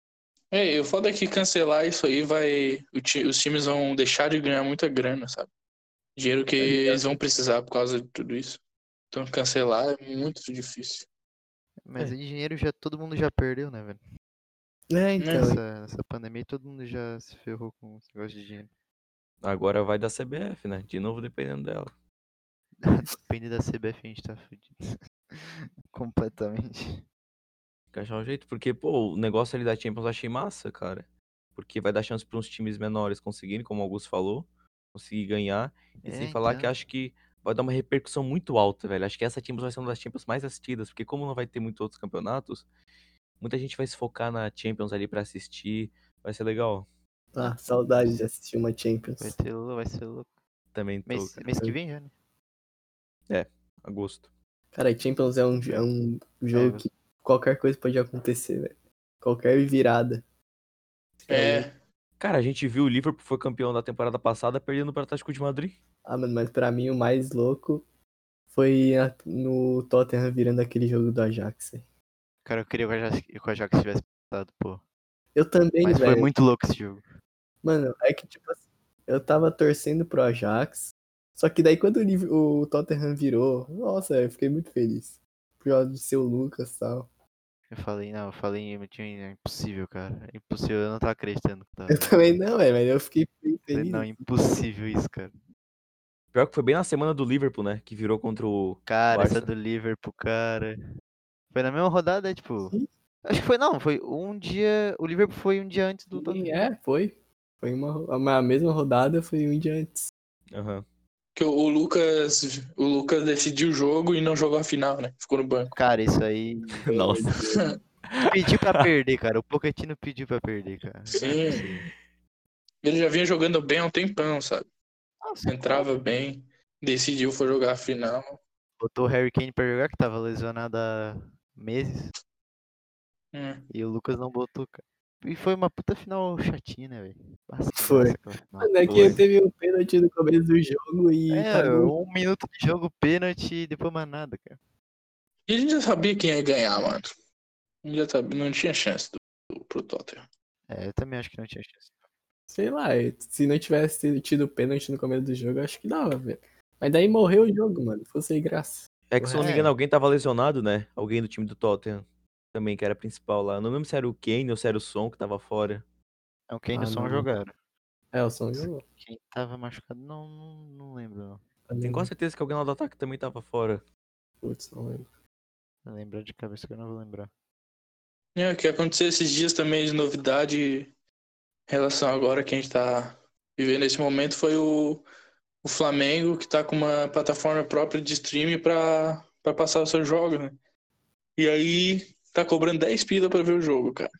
É, o foda é que cancelar isso aí vai. o ti- Os times vão deixar de ganhar muita grana, sabe? Dinheiro que Tá ligado? eles vão precisar por causa de tudo isso. Então cancelar é muito difícil. Mas É. aí dinheiro já todo mundo já perdeu, né, velho? É, então. Nessa, nessa pandemia todo mundo já se ferrou com esse negócio de dinheiro. Agora vai da C B F, né? De novo dependendo dela. Depende da C B F, a gente tá fudido. Completamente. Tem que achar um jeito, porque, pô, o negócio ali da Champions eu achei massa, cara. Porque vai dar chance para uns times menores conseguirem, como o Augusto falou, conseguir ganhar. E É, sem falar que então. acho que vai dar uma repercussão muito alta, velho. Acho que essa Champions vai ser uma das Champions mais assistidas, porque como não vai ter muitos outros campeonatos, muita gente vai se focar na Champions ali pra assistir. Vai ser legal. Ah, saudade de assistir uma Vai Champions. ter louco, vai ser louco. Também tô, Mês, cara. mês que vem já, né? Agosto. Cara, Champions é um, é um jogo É, que qualquer coisa pode acontecer, velho. Qualquer virada. É, Cara, a gente viu o Liverpool foi campeão da temporada passada, perdendo para o Atlético de Madrid. Ah, mano, mas pra mim o mais louco foi a- no Tottenham virando aquele jogo do Ajax, velho. cara, eu queria que o Ajax, que o Ajax tivesse passado, pô. Eu também, Mas foi velho. muito louco esse jogo. Mano, é que tipo assim, eu tava torcendo pro Ajax, só que daí quando o, Liv- o Tottenham virou, nossa, eu fiquei muito feliz. Por causa de ser o Lucas e tal. Eu falei, não, eu falei, meu time é impossível, cara. É impossível, eu não tava acreditando que tava. Eu também não, velho, mas eu fiquei bem Falei, feliz. não, impossível isso, cara. Pior que foi bem na semana do Liverpool, né? Que virou contra o Cara, essa Barça. do Liverpool, cara. Foi na mesma rodada, tipo. Sim. Acho que foi, não, foi um dia. O Liverpool foi um dia antes do Tottenham. Sim, é, foi. Foi uma, ro- a mesma rodada, foi um dia antes. Aham. que o o Lucas, o Lucas decidiu o jogo e não jogou a final, né? Ficou no banco. Cara, isso aí. Nossa. Pediu pra perder, cara. O Pochettino pediu pra perder, cara. Não é Sim. possível. Ele já vinha jogando bem há um tempão, sabe? Nossa, Entrava bem, decidiu foi jogar a final. botou o Harry Kane pra jogar, que tava lesionado há meses. Hum. E o Lucas não botou, cara. E foi uma puta final chatinha, né, velho? Nossa, que Foi. graça aquela final. Mano, é que Foi. teve o pênalti no começo do jogo e É, cagou. um minuto de jogo, pênalti e depois mais nada, cara. E a gente já sabia quem ia ganhar, mano. A gente já sabia, não tinha chance do, do, pro Tottenham. É, eu também acho que não tinha chance. Sei lá, se não tivesse tido pênalti no começo do jogo, eu acho que dava, velho. Mas daí morreu o jogo, mano. Ficou sem graça. É que, se eu não me É. engano, alguém tava lesionado, né? Alguém do time do Tottenham. Também, que era principal lá. Não lembro se era o Kane ou se era o Son que tava fora. É o Kane e Ah, o Son não. jogaram. É, o som jogou. Quem tava machucado, não, não, não lembro. Não. Também Tenho não. quase certeza que alguém lá do ataque também tava fora. Putz, não lembro. Não lembrar de cabeça que eu não vou lembrar. É, o que aconteceu esses dias também de novidade em relação agora que a gente tá vivendo nesse momento foi o, o Flamengo, que tá com uma plataforma própria de streaming pra, pra passar os seus jogos, né? E aí tá cobrando dez pila pra ver o jogo, cara.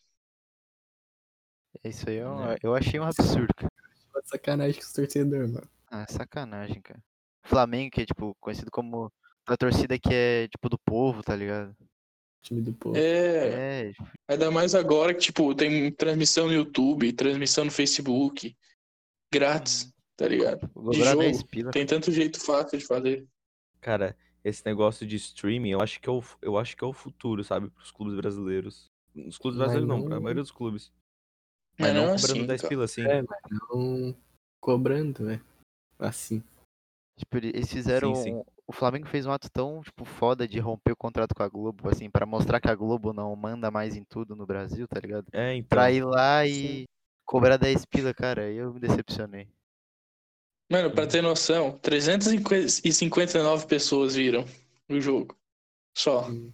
Isso aí é um- É. eu achei um absurdo, cara. Uma sacanagem com os torcedores, mano. Ah, sacanagem, cara. Flamengo, que é, tipo, conhecido como a torcida que é, tipo, do povo, tá ligado? Time do povo. É, É, ainda mais agora que, tipo, tem transmissão no YouTube, transmissão no Facebook, grátis, Uhum. tá ligado? vou De cobrar jogo. dez pila. Tem tanto jeito fácil de fazer. Cara, esse negócio de streaming, eu acho que é o, eu acho que é o futuro, sabe? Pros clubes brasileiros. Os clubes Mas brasileiros não, não- pra maioria dos clubes. Mas Mas não não cobrando assim, dez cara. pila assim. É, mas não cobrando, velho. Assim. Tipo, ele- eles fizeram. Sim, sim. um- O Flamengo fez um ato tão, tipo, foda de romper o contrato com a Globo, assim, pra mostrar que a Globo não manda mais em tudo no Brasil, tá ligado? É, então. Pra ir lá Sim. e cobrar dez pila, cara, aí eu me decepcionei. Mano, pra ter noção, trezentas e cinquenta e nove pessoas viram o jogo. Só, Hum.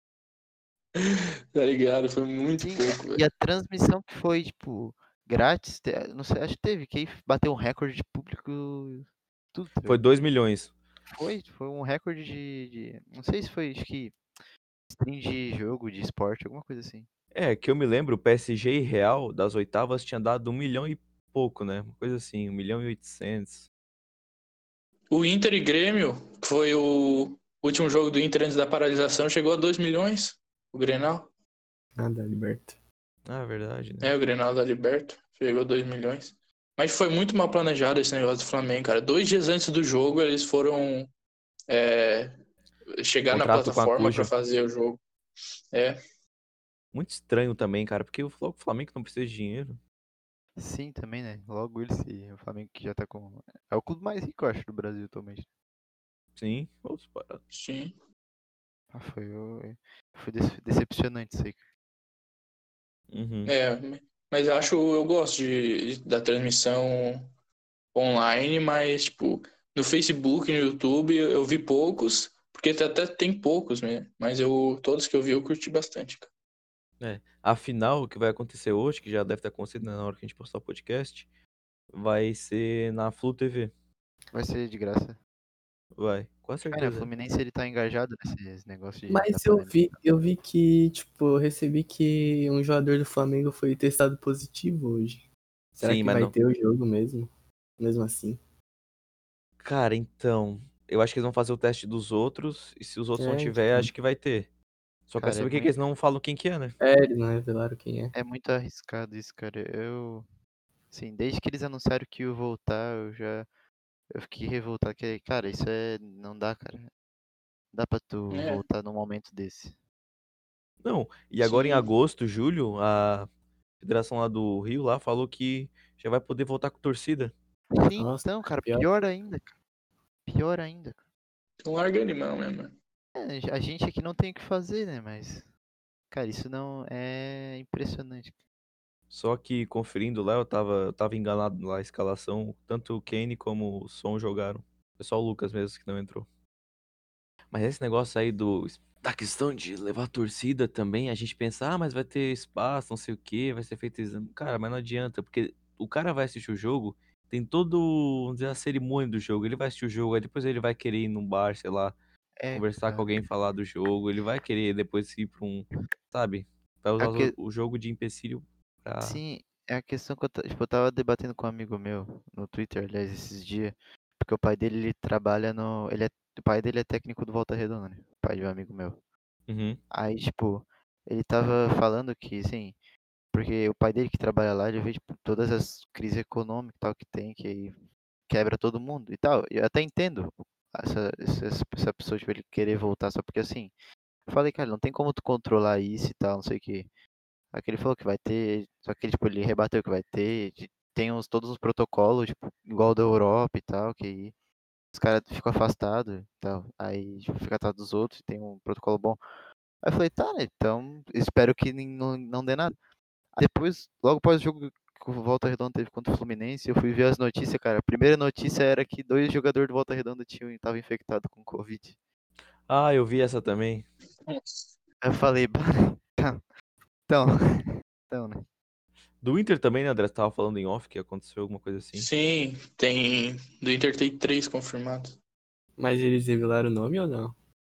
tá ligado? Foi muito Sim, pouco, e velho. a transmissão que foi, tipo, grátis, te- não sei, acho que teve, que aí bateu um recorde de público, tudo, tá Foi ligado? dois milhões. Foi, foi um recorde de, de- não sei se foi, acho que stream de jogo, de esporte, alguma coisa assim. É, que eu me lembro, o P S G e Real das oitavas tinha dado um milhão e pouco, né? Uma coisa assim, um milhão e oitocentos. O Inter e Grêmio, que foi o último jogo do Inter antes da paralisação, chegou a dois milhões, o Grenal. Nada, Liberto. Ah, verdade, né? É, o Grenal da Liberto, chegou a dois milhões. Mas foi muito mal planejado esse negócio do Flamengo, cara. Dois dias antes do jogo, eles foram é, chegar na Contrato com a plataforma Cuja. pra fazer o jogo. É, muito estranho também, cara, porque o Fla- o Flamengo não precisa de dinheiro. Sim, também, né? Logo ele se. O Flamengo que já tá com. É o clube mais rico, eu acho, do Brasil atualmente. Sim, outros parados. Sim. Ah, foi. o- Foi dece- decepcionante isso aí. Uhum. É, mas eu acho, eu gosto de, da transmissão online, mas, tipo, no Facebook, no YouTube, eu vi poucos, porque até tem poucos, né? Mas eu, todos que eu vi, eu curti bastante, cara. É. A final, o que vai acontecer hoje, que já deve ter acontecido né, na hora que a gente postar o podcast, vai ser na Flu T V. Vai ser de graça. Vai, com Cara, o certeza. Fluminense ele tá engajado nesses negócios de Mas data eu nele. vi, eu vi que, tipo, eu recebi que um jogador do Flamengo foi testado positivo hoje. Será Sim, que mas vai não. ter o jogo mesmo? Mesmo assim? Cara, então, eu acho que eles vão fazer o teste dos outros, e se os outros não É, tiver, então. acho que vai ter. Só quer Cara, é saber o que que muito, eles não falam quem que é, né? É, eles não revelaram quem é. é muito arriscado isso, cara. Eu. Sim, desde que eles anunciaram que ia voltar, eu já. Eu fiquei revoltado. Que, cara, isso é. Não dá, cara. Não dá pra tu É, voltar num momento desse. Não, e agora em sim. agosto, julho, a federação lá do Rio lá falou que já vai poder voltar com torcida. Sim, Nossa, então, cara, pior. pior ainda, cara. Pior ainda. Então larga ele mão, né, mano? É, a gente aqui não tem o que fazer, né? Mas. Cara, isso não é impressionante. Só que conferindo lá, eu tava, eu tava enganado lá a escalação. Tanto o Kane como o Son jogaram. Foi só o Lucas mesmo que não entrou. Mas esse negócio aí do, da questão de levar a torcida também, a gente pensa, ah, mas vai ter espaço, não sei o quê, vai ser feito exame. Cara, mas não adianta, porque o cara vai assistir o jogo, tem todo, vamos dizer, a cerimônia do jogo. Ele vai assistir o jogo, aí depois ele vai querer ir num bar, sei lá, É, conversar com cara. alguém, falar do jogo. Ele vai querer depois ir pra um, sabe? Vai É usar que, o o jogo de empecilho pra. sim, é a questão que eu, ta- tipo, eu tava debatendo com um amigo meu no Twitter, aliás, esses dias. Porque o pai dele, ele trabalha no. Ele é, o pai dele é técnico do Volta Redonda, né? O pai de um amigo meu. Uhum. Aí, tipo, ele tava falando que, assim, porque o pai dele que trabalha lá, ele vê, tipo, todas as crises econômicas e tal que tem, que aí quebra todo mundo e tal. Eu até entendo essa, essa, essa pessoa, tipo, ele querer voltar, só porque, assim, eu falei, cara, não tem como tu controlar isso e tal, não sei o que. Aí que ele falou que vai ter, só que, tipo, ele rebateu que vai ter, de- tem os, todos os protocolos, tipo, igual da Europa e tal, que aí os caras ficam afastados e tal. Aí, tipo, fica atrás dos outros, tem um protocolo bom. Aí eu falei, tá, né? Então espero que nem- não, não dê nada. Depois, logo após o jogo que o Volta Redonda teve contra o Fluminense, eu fui ver as notícias, cara. A primeira notícia era que dois jogadores do Volta Redonda tinham estavam infectados com Covid. Ah, eu vi essa também. Nossa. Aí eu falei, bah, então, então, então, né? Do Inter também, né, André? Você tava falando em off que aconteceu alguma coisa assim. Sim, tem. Do Inter tem três confirmados. Mas eles revelaram o nome ou não?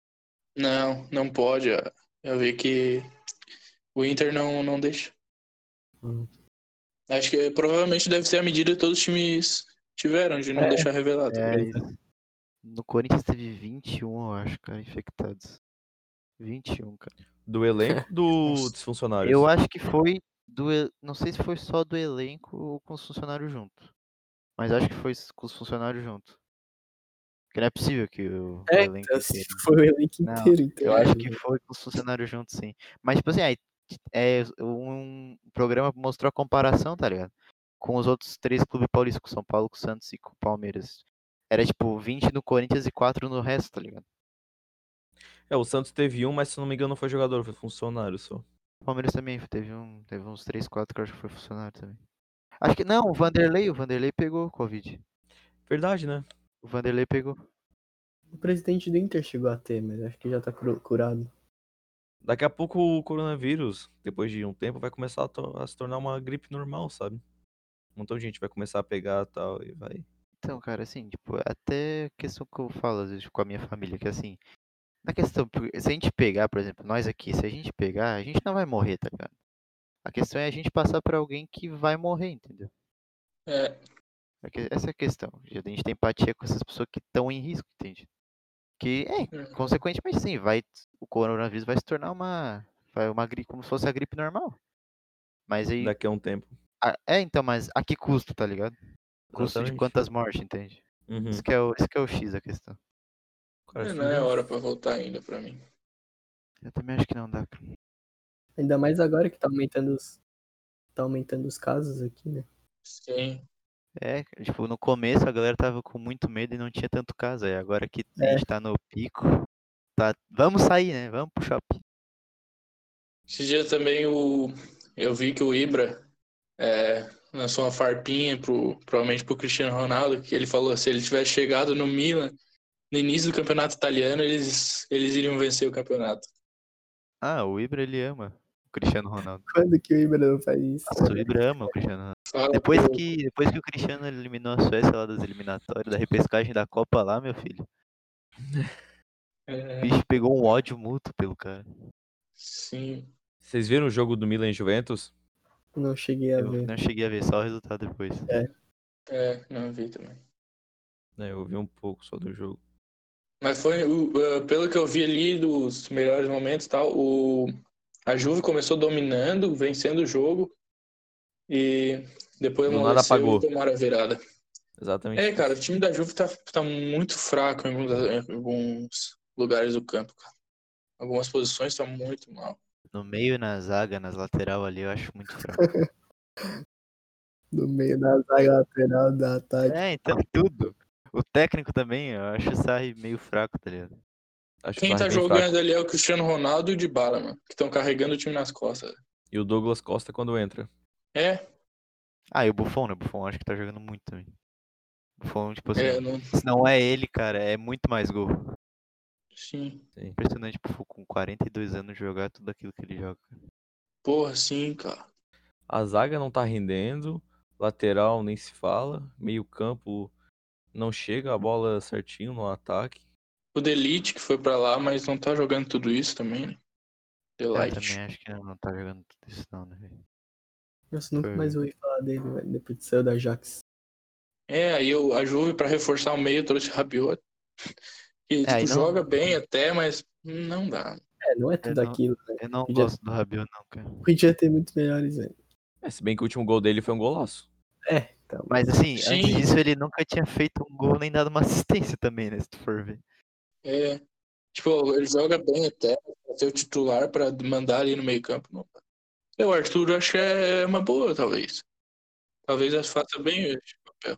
Não, não pode. ó. Eu vi que o Inter não, não deixa. Hum. Acho que provavelmente deve ser a medida que todos os times tiveram de não É, deixar revelado. É, isso. No Corinthians teve vinte e um, eu acho, cara, infectados. vinte e um, cara. Do elenco do, Nossa. dos funcionários? Eu acho que foi do. el- Não sei se foi só do elenco ou com os funcionários junto. Mas acho que foi s- com os funcionários junto. Porque não é possível que o, o É, elenco então, se inteiro. foi o elenco Não, inteiro, então. eu É. acho que foi com os funcionários juntos, sim. Mas, tipo assim, aí, é, um programa mostrou a comparação, tá ligado? Com os outros três clubes paulistas, com São Paulo, com o Santos e com o Palmeiras. Era tipo vinte no Corinthians e quatro no resto, tá ligado? É, o Santos teve um, mas se não me engano não foi jogador, foi funcionário só. O Palmeiras também teve um, teve uns três, quatro que eu acho que foi funcionário também. Acho que não, o Vanderlei, o Vanderlei pegou Covid. Verdade, né? O Vanderlei pegou. O presidente do Inter chegou a ter, mas acho que já tá cru- curado. Daqui a pouco o coronavírus, depois de um tempo, vai começar a, to- a se tornar uma gripe normal, sabe? Um montão de gente vai começar a pegar e tal, e vai. Então, cara, assim, tipo, até questão que eu falo às vezes com a minha família, que assim, na questão, porque se a gente pegar, por exemplo, nós aqui, se a gente pegar, a gente não vai morrer, tá ligado? A questão é a gente passar pra alguém que vai morrer, entendeu? É, É que- Essa é a questão. A gente tem empatia com essas pessoas que estão em risco, entende? Que, é, é. consequentemente, sim, vai, o coronavírus vai se tornar uma, vai uma gripe, como se fosse a gripe normal. Mas aí, Daqui a um tempo. a- é, então, mas a que custo, tá ligado? Custo de Exatamente. quantas mortes, entende? Uhum. Isso que é o, isso que é o X da questão. Cara, É, se não é ninguém. hora pra voltar ainda pra mim. Eu também acho que não dá, cara. Ainda mais agora que tá aumentando os, tá aumentando os casos aqui, né? Sim. É, tipo, no começo a galera tava com muito medo e não tinha tanto caso. Aí agora que a É. gente tá no pico, tá... vamos sair, né? Vamos pro shopping. Esse dia também o... eu vi que o Ibra é, lançou uma farpinha pro, provavelmente pro Cristiano Ronaldo, que ele falou se ele tivesse chegado no Milan no início do campeonato italiano, eles, eles iriam vencer o campeonato. Ah, o Ibra ele ama o Cristiano Ronaldo. Quando que o Ibra não faz isso? Nossa, o Ibra ama o Cristiano Ronaldo. Fala Depois pro- que, depois que o Cristiano eliminou a Suécia lá das eliminatórias, da repescagem da Copa lá, meu filho, o é, bicho pegou um ódio mútuo pelo cara. sim. Vocês viram o jogo do Milan e Juventus? Não cheguei a Eu ver. não cheguei a ver só o resultado depois. É, não vi também. É, eu vi um pouco só do jogo. Mas foi, o- uh, pelo que eu vi ali dos melhores momentos e tal, o, a Juve começou dominando, vencendo o jogo e depois Do nada amoleceu e apagou. tomaram a virada. Exatamente É, cara, o isso. time da Juve tá, tá muito fraco em alguns, em alguns lugares do campo, cara. Algumas posições estão muito mal. No meio, na zaga, nas lateral ali, eu acho muito fraco. No meio da zaga lateral do ataque. É, então tudo. O técnico também, eu acho o Sarri meio fraco, tá ligado? Acho o Quem Sarri tá bem jogando fraco. ali é o Cristiano Ronaldo e o Dybala, mano, que estão carregando o time nas costas. E o Douglas Costa quando entra. É, Ah, e o Buffon, né? O Buffon acho que tá jogando muito também. O Buffon, tipo assim, é, não, se não é ele, cara, é muito mais gol. sim. Sim. Impressionante, o Buffon com quarenta e dois anos jogar tudo aquilo que ele joga. Porra, sim, cara. A zaga não tá rendendo. Lateral nem se fala. Meio campo não chega a bola certinho no ataque. O Delite que foi pra lá, mas não tá jogando tudo isso também, né? Eu Delight. também acho que não, não tá jogando tudo isso não, né, velho? Nossa, nunca Foi mais ver. ouvi falar dele, velho, depois de sair da Ajax. É, aí eu, a Juve, pra reforçar o meio, trouxe o Rabiot. Que, É, tipo, aí joga não, bem até, mas não dá. É, não é eu tudo não, aquilo, né? eu não Podia, gosto do Rabiot não, cara. podia ter muito melhores, velho. É, se bem que o último gol dele foi um golaço. É, então. Mas assim, Sim. antes disso ele nunca tinha feito um gol nem dado uma assistência também, né, se tu for ver. É, tipo, ele joga bem até, pra ser o titular, pra mandar ali no meio campo. Não dá. É, o Arthur acho que é uma boa, talvez. Talvez ele faça bem esse papel.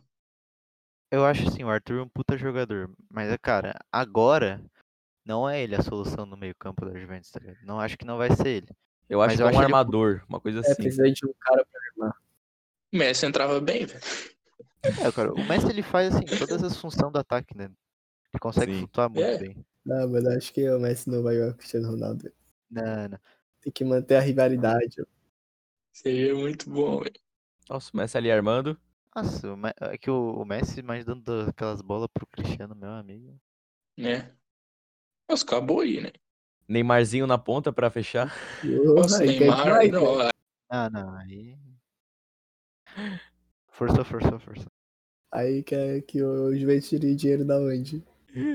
Eu acho assim, o Arthur é um puta jogador, mas cara, agora não é ele a solução no meio-campo da Juventus, tá ligado? Não acho que não vai ser ele. Eu acho Mas que eu é um acho ele- armador, uma coisa É, assim. precisa de um cara pra armar. O Messi entrava bem, velho. É, cara, o Messi ele faz assim todas as funções do ataque, né? Ele consegue Sim. flutuar muito É. bem. Não, mano, acho que o Messi não vai jogar com o Cristiano Ronaldo, velho. Não, não. Tem que manter a rivalidade, ó. Seria muito bom, velho. Nossa, o Messi ali armando. Nossa, o Me- é que o, o Messi mais dando aquelas bolas pro Cristiano, meu amigo. Né? Nossa, acabou aí, né? Neymarzinho na ponta pra fechar. Nossa, Porra, aí quer Neymar. demais, Não, velho. Ah, não, aí. Forçou, forçou, forçou. Aí quer que o Juventus tire dinheiro da onde?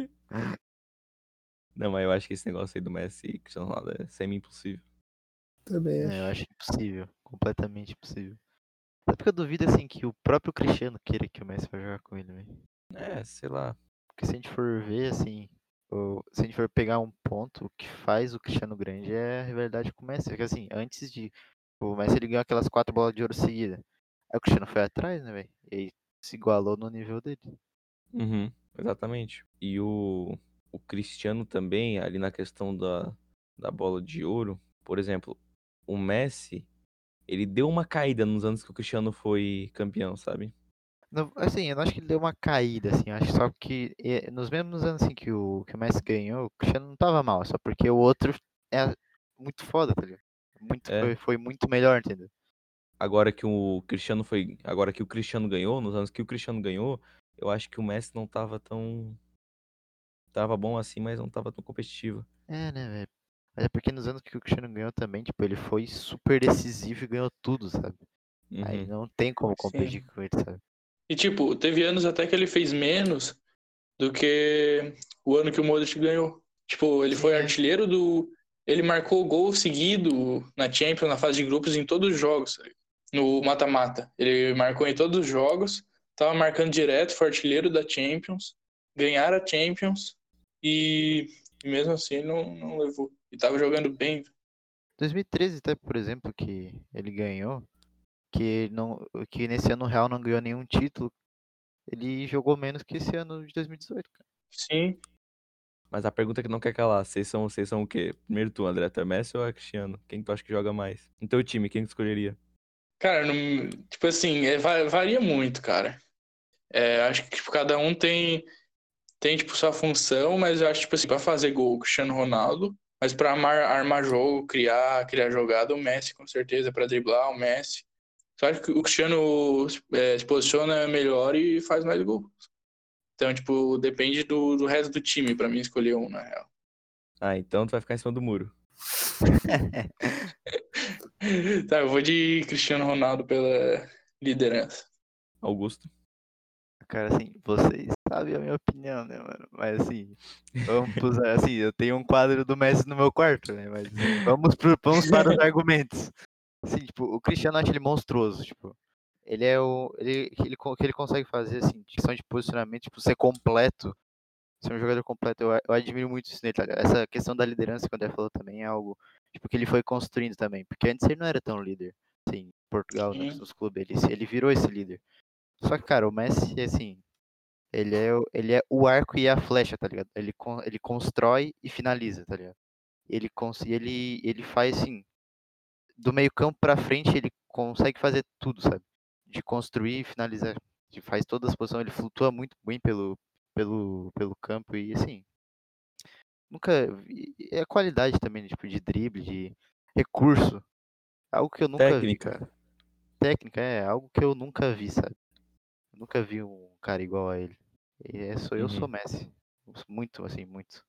Não, mas eu acho que esse negócio aí do Messi e Cristiano Ronaldo é semi-impossível. Também É, eu acho. acho impossível, completamente impossível. Até porque eu duvido assim que o próprio Cristiano queira que o Messi vai jogar com ele, velho. É, sei lá. Porque se a gente for ver, assim, o- se a gente for pegar um ponto, o que faz o Cristiano grande é a rivalidade com o Messi. Porque assim, antes de. O Messi ele ganhou aquelas quatro bolas de ouro seguidas. Aí o Cristiano foi atrás, né, velho? E aí se igualou no nível dele. Uhum, exatamente. E o, o Cristiano também, ali na questão da, da bola de ouro, por exemplo, o Messi, ele deu uma caída nos anos que o Cristiano foi campeão, sabe? Não, assim, eu não acho que ele deu uma caída, assim, eu acho só que eh, nos mesmos anos assim, que, o, que o Messi ganhou, o Cristiano não tava mal, só porque o outro é muito foda, tá ligado? Muito, É. foi, foi muito melhor, entendeu? Agora que o Cristiano foi, agora que o Cristiano ganhou, nos anos que o Cristiano ganhou, eu acho que o Messi não tava tão tava bom assim, mas não tava tão competitivo. É, né, velho? Mas é porque nos anos que o Cristiano ganhou também, tipo, ele foi super decisivo e ganhou tudo, sabe? Aí Uhum. não tem como competir Sim. com ele, sabe? E, tipo, teve anos até que ele fez menos do que o ano que o Modric ganhou. Tipo, ele Sim, foi é. artilheiro do... Ele marcou gol seguido na Champions, na fase de grupos, em todos os jogos. Sabe? No mata-mata. Ele marcou em todos os jogos. Tava marcando direto, foi artilheiro da Champions. Ganharam a Champions. E, e mesmo assim ele não, não levou. E tava jogando bem. dois mil e treze até, por exemplo, que ele ganhou, que ele não, que nesse ano o Real não ganhou nenhum título, ele jogou menos que esse ano de dois mil e dezoito, cara. Sim. Mas a pergunta que não quer calar, vocês são, vocês são o quê? Primeiro tu, André, tu é Messi ou é Cristiano? Quem tu acha que joga mais? No teu time, quem tu escolheria? Cara, não- tipo assim, é, va- varia muito, cara. É, acho que tipo, cada um tem, tem tipo, sua função, mas eu acho tipo assim, pra fazer gol, o Cristiano Ronaldo, mas pra armar, armar jogo, criar, criar jogada, o Messi, com certeza, pra driblar, o Messi. Só acho que o Cristiano é, se posiciona melhor e faz mais gol. Então, tipo, depende do, do resto do time pra mim escolher um, na real. Ah, então tu vai ficar em cima do muro. Tá, eu vou de Cristiano Ronaldo pela liderança. Augusto. Cara, assim, vocês sabem a minha opinião, né, mano? Mas assim, vamos pros, assim, eu tenho um quadro do Messi no meu quarto, né? Mas assim, vamos, pro, vamos para os argumentos. Assim, tipo, o Cristiano eu acho ele monstruoso, tipo. Ele é o. Ele, ele, o que ele consegue fazer, assim, questão de posicionamento, tipo, ser completo. Ser um jogador completo. Eu, eu admiro muito isso nele, tá ligado? Essa questão da liderança que o André falou também é algo, tipo, que ele foi construindo também. Porque antes ele não era tão líder, assim, em Portugal, nos, Sim. nos clubes. Ele, ele virou esse líder. Só que, cara, o Messi, assim, ele é, o- ele é o arco e a flecha, tá ligado? Ele, con- ele constrói e finaliza, tá ligado? Ele, cons- e ele, ele faz, assim, do meio campo pra frente, ele consegue fazer tudo, sabe? De construir e finalizar. Ele faz todas as posições, ele flutua muito bem pelo, pelo, pelo campo e, assim, nunca vi. É qualidade também, né, tipo, de drible, de recurso. Algo que eu nunca vi, Técnica. cara. Técnica é algo que eu nunca vi, sabe? Eu nunca vi um cara igual a ele. E é, sou, eu sou Uhum. Messi. Muito, assim, muito.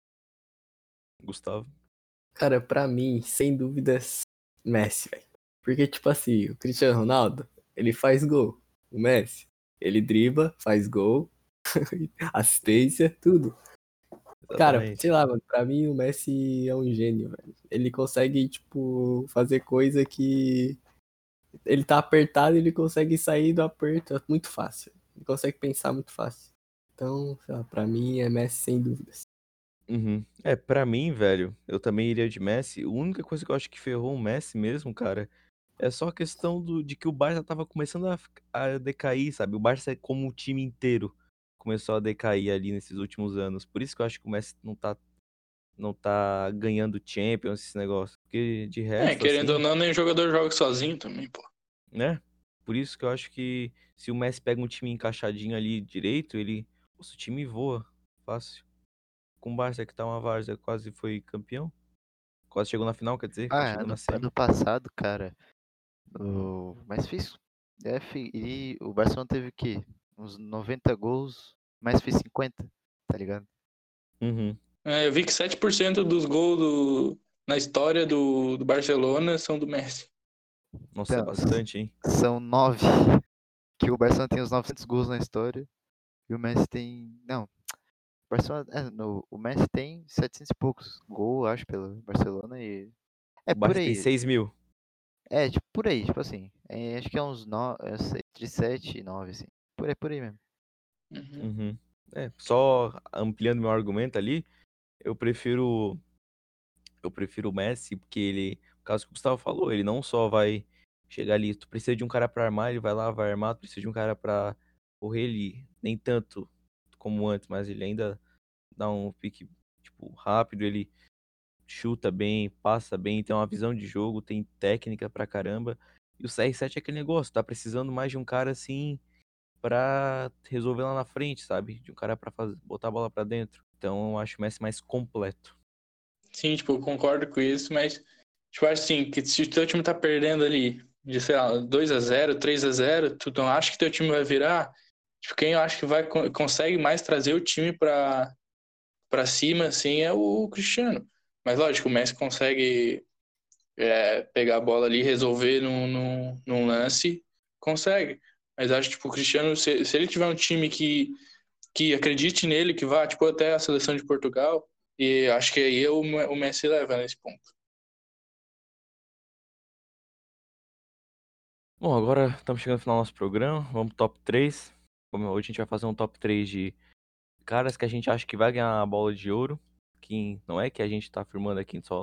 Gustavo. Cara, pra mim, sem dúvidas, Messi, velho. Porque, tipo assim, o Cristiano Ronaldo, ele faz gol. O Messi, ele dribla, faz gol, assistência, tudo. Cara, sei Exatamente. lá, mano, pra mim o Messi é um gênio, velho. Ele consegue, tipo, fazer coisa que ele tá apertado e ele consegue sair do aperto é muito fácil. Ele consegue pensar muito fácil. Então, sei lá, pra mim é Messi sem dúvidas. Uhum. É, pra mim, velho, eu também iria de Messi. A única coisa que eu acho que ferrou o Messi mesmo, cara, é só a questão do, de que o Barça tava começando a, fi- a decair, sabe? O Barça, como o time inteiro, começou a decair ali nesses últimos anos. Por isso que eu acho que o Messi não tá, não tá ganhando Champions, esse negócio. Porque de É, resto, querendo ou assim, não, nem jogador joga sozinho também, pô. né? Por isso que eu acho que se o Messi pega um time encaixadinho ali direito, ele. Nossa, o time voa. Fácil. Com o Barça que tá uma várzea, quase foi campeão. Quase chegou na final, quer dizer, quase Ah, chegou na ano, semi. ano passado, cara, o, mas fez. É, fi- e o Barcelona teve o quê? Uns noventa gols, mas fez cinquenta, tá ligado? Uhum. É, eu vi que sete por cento dos gols do, na história do, do Barcelona são do Messi. Nossa, é Então, s- bastante, hein? são nove. Que o Barcelona tem os novecentos gols na história e o Messi tem. Não, o Barcelona. É, no, o Messi tem setecentos e poucos gols, acho, pelo Barcelona e. É O por Barça tem aí. seis mil. É, tipo, por aí, tipo assim. É, acho que é uns no, é, se- entre sete e nove, assim. Por aí, por aí mesmo. Uhum. Uhum. É, só ampliando meu argumento ali, eu prefiro. Eu prefiro o Messi, porque ele. Por causa que o Gustavo falou, ele não só vai chegar ali, tu precisa de um cara pra armar, ele vai lá, vai armar, tu precisa de um cara pra correr, ele nem tanto como antes, mas ele ainda dá um pique, tipo, rápido, ele chuta bem, passa bem, tem uma visão de jogo, tem técnica pra caramba. E o C R sete é aquele negócio, tá precisando mais de um cara assim pra resolver lá na frente, sabe? De um cara pra fazer, botar a bola pra dentro. Então eu acho o Messi mais completo. Sim, tipo, eu concordo com isso, mas, tipo, acho assim, que se o teu time tá perdendo ali, de, sei lá, dois a zero, três a zero, tu não acha que teu time vai virar? Tipo, quem eu acho que vai, consegue mais trazer o time pra, pra cima, assim, é o Cristiano. Mas, lógico, o Messi consegue é, pegar a bola ali e resolver num, num, num lance, consegue. Mas acho, tipo, o Cristiano, se, se ele tiver um time que que acredite nele, que vá, tipo, até a seleção de Portugal. E acho que aí o, o Messi leva nesse ponto. Bom, agora estamos chegando no final do nosso programa. Vamos pro top três. Como hoje a gente vai fazer um top três de caras que a gente acha que vai ganhar a bola de ouro. Que não é que a gente tá afirmando aqui, só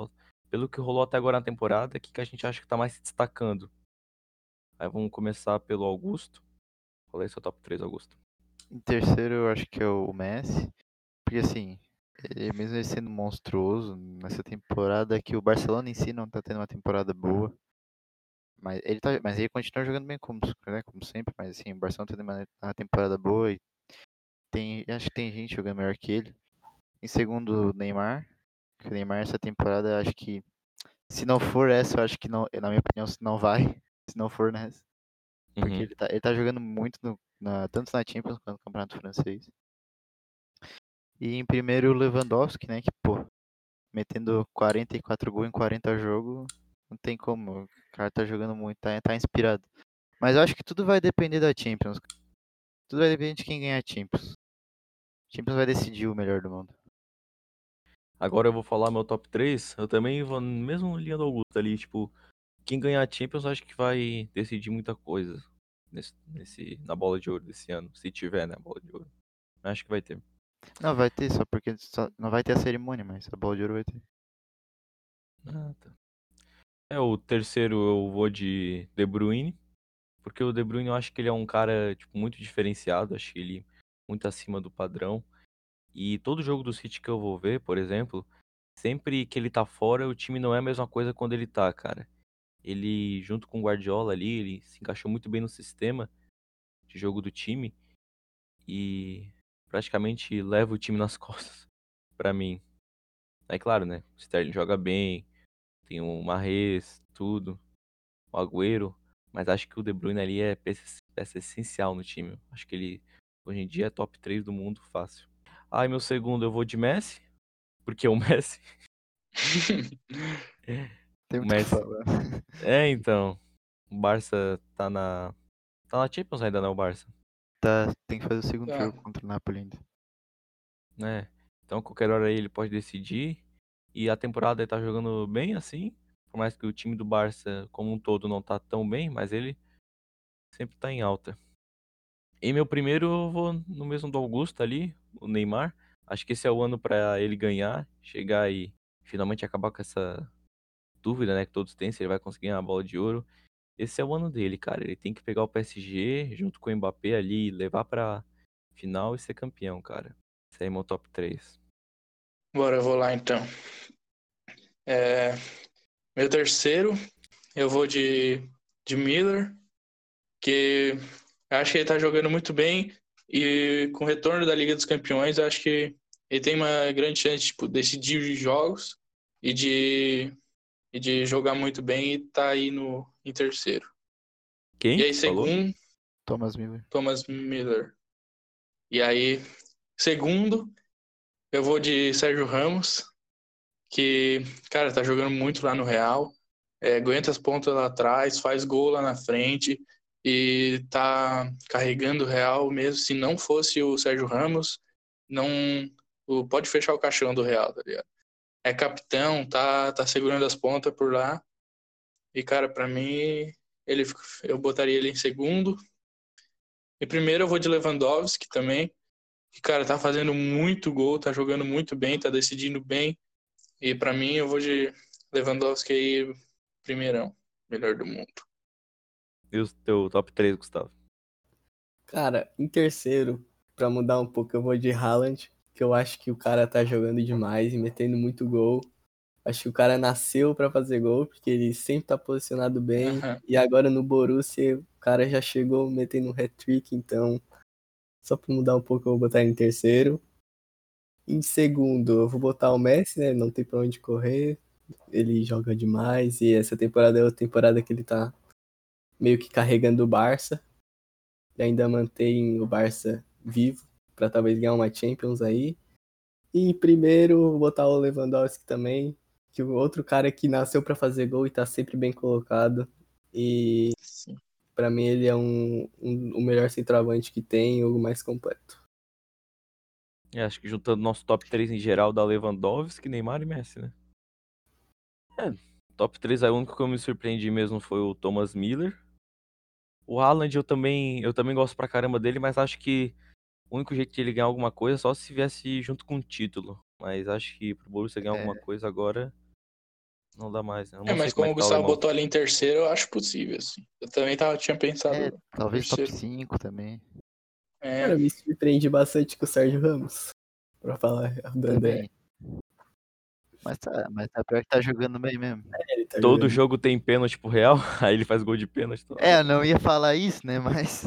pelo que rolou até agora na temporada, o que, que a gente acha que tá mais se destacando? Aí vamos começar pelo Augusto. Qual é seu top três, Augusto? Em terceiro, eu acho que é o Messi. Porque assim, ele, mesmo ele sendo monstruoso nessa temporada, que o Barcelona em si não tá tendo uma temporada boa. Mas ele, tá, mas ele continua jogando bem como, né, como sempre. Mas assim, o Barcelona tá tendo uma, uma temporada boa e tem, acho que tem gente jogando melhor que ele. Em segundo, o Neymar. Que o Neymar essa temporada, acho que se não for essa, eu acho que não, na minha opinião, não vai. Se não for nessa. Porque Uhum. ele tá, ele tá jogando muito, no, na, tanto na Champions quanto no Campeonato Francês. E em primeiro, o Lewandowski, né? Que, pô, metendo quarenta e quatro gols em quarenta jogos, não tem como. O cara tá jogando muito, tá, tá inspirado. Mas eu acho que tudo vai depender da Champions. Tudo vai depender de quem ganhar a Champions. Champions vai decidir o melhor do mundo. Agora eu vou falar meu top três. Eu também vou mesmo linha do Augusto ali, tipo, quem ganhar a Champions eu acho que vai decidir muita coisa nesse, nesse, na bola de ouro desse ano, se tiver, né, bola de ouro. Eu acho que vai ter. Não, vai ter, só porque só, não vai ter a cerimônia, mas a bola de ouro vai ter. Ah, tá. É, o terceiro eu vou de De Bruyne, porque o De Bruyne eu acho que ele é um cara, tipo, muito diferenciado, acho que ele muito acima do padrão. E todo jogo do City que eu vou ver, por exemplo, sempre que ele tá fora, o time não é a mesma coisa quando ele tá, cara. Ele, junto com o Guardiola ali, ele se encaixou muito bem no sistema de jogo do time e praticamente leva o time nas costas, pra mim. É claro, né? O Sterling joga bem, tem o Mahrez, tudo, o Agüero, mas acho que o De Bruyne ali é peça, peça essencial no time. Acho que ele, hoje em dia, é top três do mundo fácil. Ah, e meu segundo eu vou de Messi, porque o Messi. Tem O muito o que Messi. falar. É, então. O Barça tá na. Tá na Champions ainda, né? O Barça. Tá, tem que fazer o segundo Tá. jogo contra o Napoli ainda. Né? Então, qualquer hora aí ele pode decidir. E a temporada ele tá jogando bem assim. Por mais que o time do Barça, como um todo, não tá tão bem, mas ele sempre tá em alta. E meu primeiro eu vou no mesmo do Augusto ali, o Neymar. Acho que esse é o ano pra ele ganhar, chegar e finalmente acabar com essa dúvida, né, que todos têm se ele vai conseguir ganhar a bola de ouro. Esse é o ano dele, cara. Ele tem que pegar o P S G junto com o Mbappé ali, levar pra final e ser campeão, cara. Esse aí é meu top três. Bora, eu vou lá então. É, meu terceiro, eu vou de, de Miller, que eu acho que ele tá jogando muito bem e com o retorno da Liga dos Campeões, eu acho que ele tem uma grande chance de tipo, decidir os jogos e de, e de jogar muito bem e tá aí no, em terceiro. Quem E que aí, você falou? segundo, Thomas Miller. Thomas Miller. E aí, segundo, eu vou de Sérgio Ramos, que, cara, tá jogando muito lá no Real, é, aguenta as pontas lá atrás, faz gol lá na frente e tá carregando o Real mesmo. Se não fosse o Sérgio Ramos, não o, pode fechar o caixão do Real, tá ligado? É capitão, tá, tá segurando as pontas por lá. E, cara, pra mim, ele, eu botaria ele em segundo. E primeiro eu vou de Lewandowski também, que, cara, tá fazendo muito gol, tá jogando muito bem, tá decidindo bem. E pra mim eu vou de Lewandowski aí, primeirão, melhor do mundo. E o teu top três, Gustavo? Cara, em terceiro, pra mudar um pouco, eu vou de Haaland, que eu acho que o cara tá jogando demais e metendo muito gol. Acho que o cara nasceu pra fazer gol, porque ele sempre tá posicionado bem. Aham. E agora no Borussia, o cara já chegou metendo um hat-trick, então só pra mudar um pouco, eu vou botar ele em terceiro. Em segundo, eu vou botar o Messi, né? Não tem pra onde correr. Ele joga demais e essa temporada é a temporada que ele tá meio que carregando o Barça. E ainda mantém o Barça vivo pra talvez ganhar uma Champions aí. E em primeiro, vou botar o Lewandowski também, que o outro cara que nasceu pra fazer gol e tá sempre bem colocado. E Sim. pra mim ele é um, um, o melhor centroavante que tem, o mais completo. É, acho que juntando nosso top três em geral, dá Lewandowski, Neymar e Messi, né? É, top três, aí o único que eu me surpreendi mesmo foi o Thomas Miller. O Haaland eu também, eu também gosto pra caramba dele, mas acho que o único jeito de ele ganhar alguma coisa é só se viesse junto com o título. Mas acho que pro Borussia ganhar alguma É, coisa agora, Não dá mais, né? Eu É, não sei mas como como é o que tá o Gustavo alemão. botou ali em terceiro, eu acho possível, assim. Eu também tava, tinha pensado. É, talvez top terceiro. cinco também. É, Cara, me surpreendi bastante com o Sérgio Ramos. Pra falar do André. Também. Mas tá, mas tá pior que tá jogando bem mesmo. Ele tá Todo jogando. jogo tem pênalti pro Real, aí ele faz gol de pênalti. toda É, hora. eu não ia falar isso, né? Mas.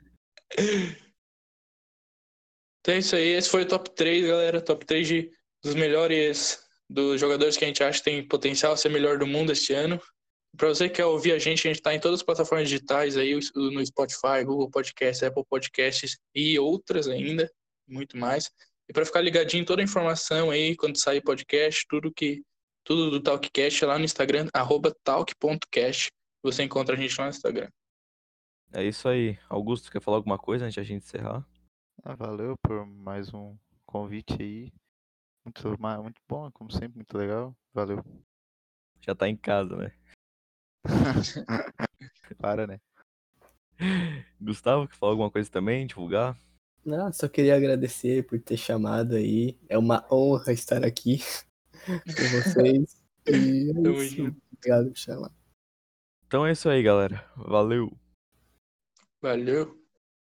Então é isso aí, esse foi o top três, galera. Top três de, dos melhores, dos jogadores que a gente acha que tem potencial a ser melhor do mundo este ano. Pra você que quer ouvir a gente, a gente tá em todas as plataformas digitais aí, no Spotify, Google Podcasts, Apple Podcasts e outras ainda, muito mais. E pra ficar ligadinho em toda a informação aí, quando sair podcast, tudo que tudo do Talkcast é lá no Instagram, arroba talk ponto cast. Você encontra a gente lá no Instagram. É isso aí. Augusto, quer falar alguma coisa antes de a gente encerrar? Ah, valeu por mais um convite aí. Muito, ma- muito bom, como sempre, muito legal. Valeu. Já tá em casa, né? Para, né? Gustavo, quer falar alguma coisa também? Divulgar? Não, só queria agradecer por ter chamado aí. É uma honra estar aqui com vocês. E é Tamo isso. junto. Obrigado por chamar. Então é isso aí, galera. Valeu! Valeu.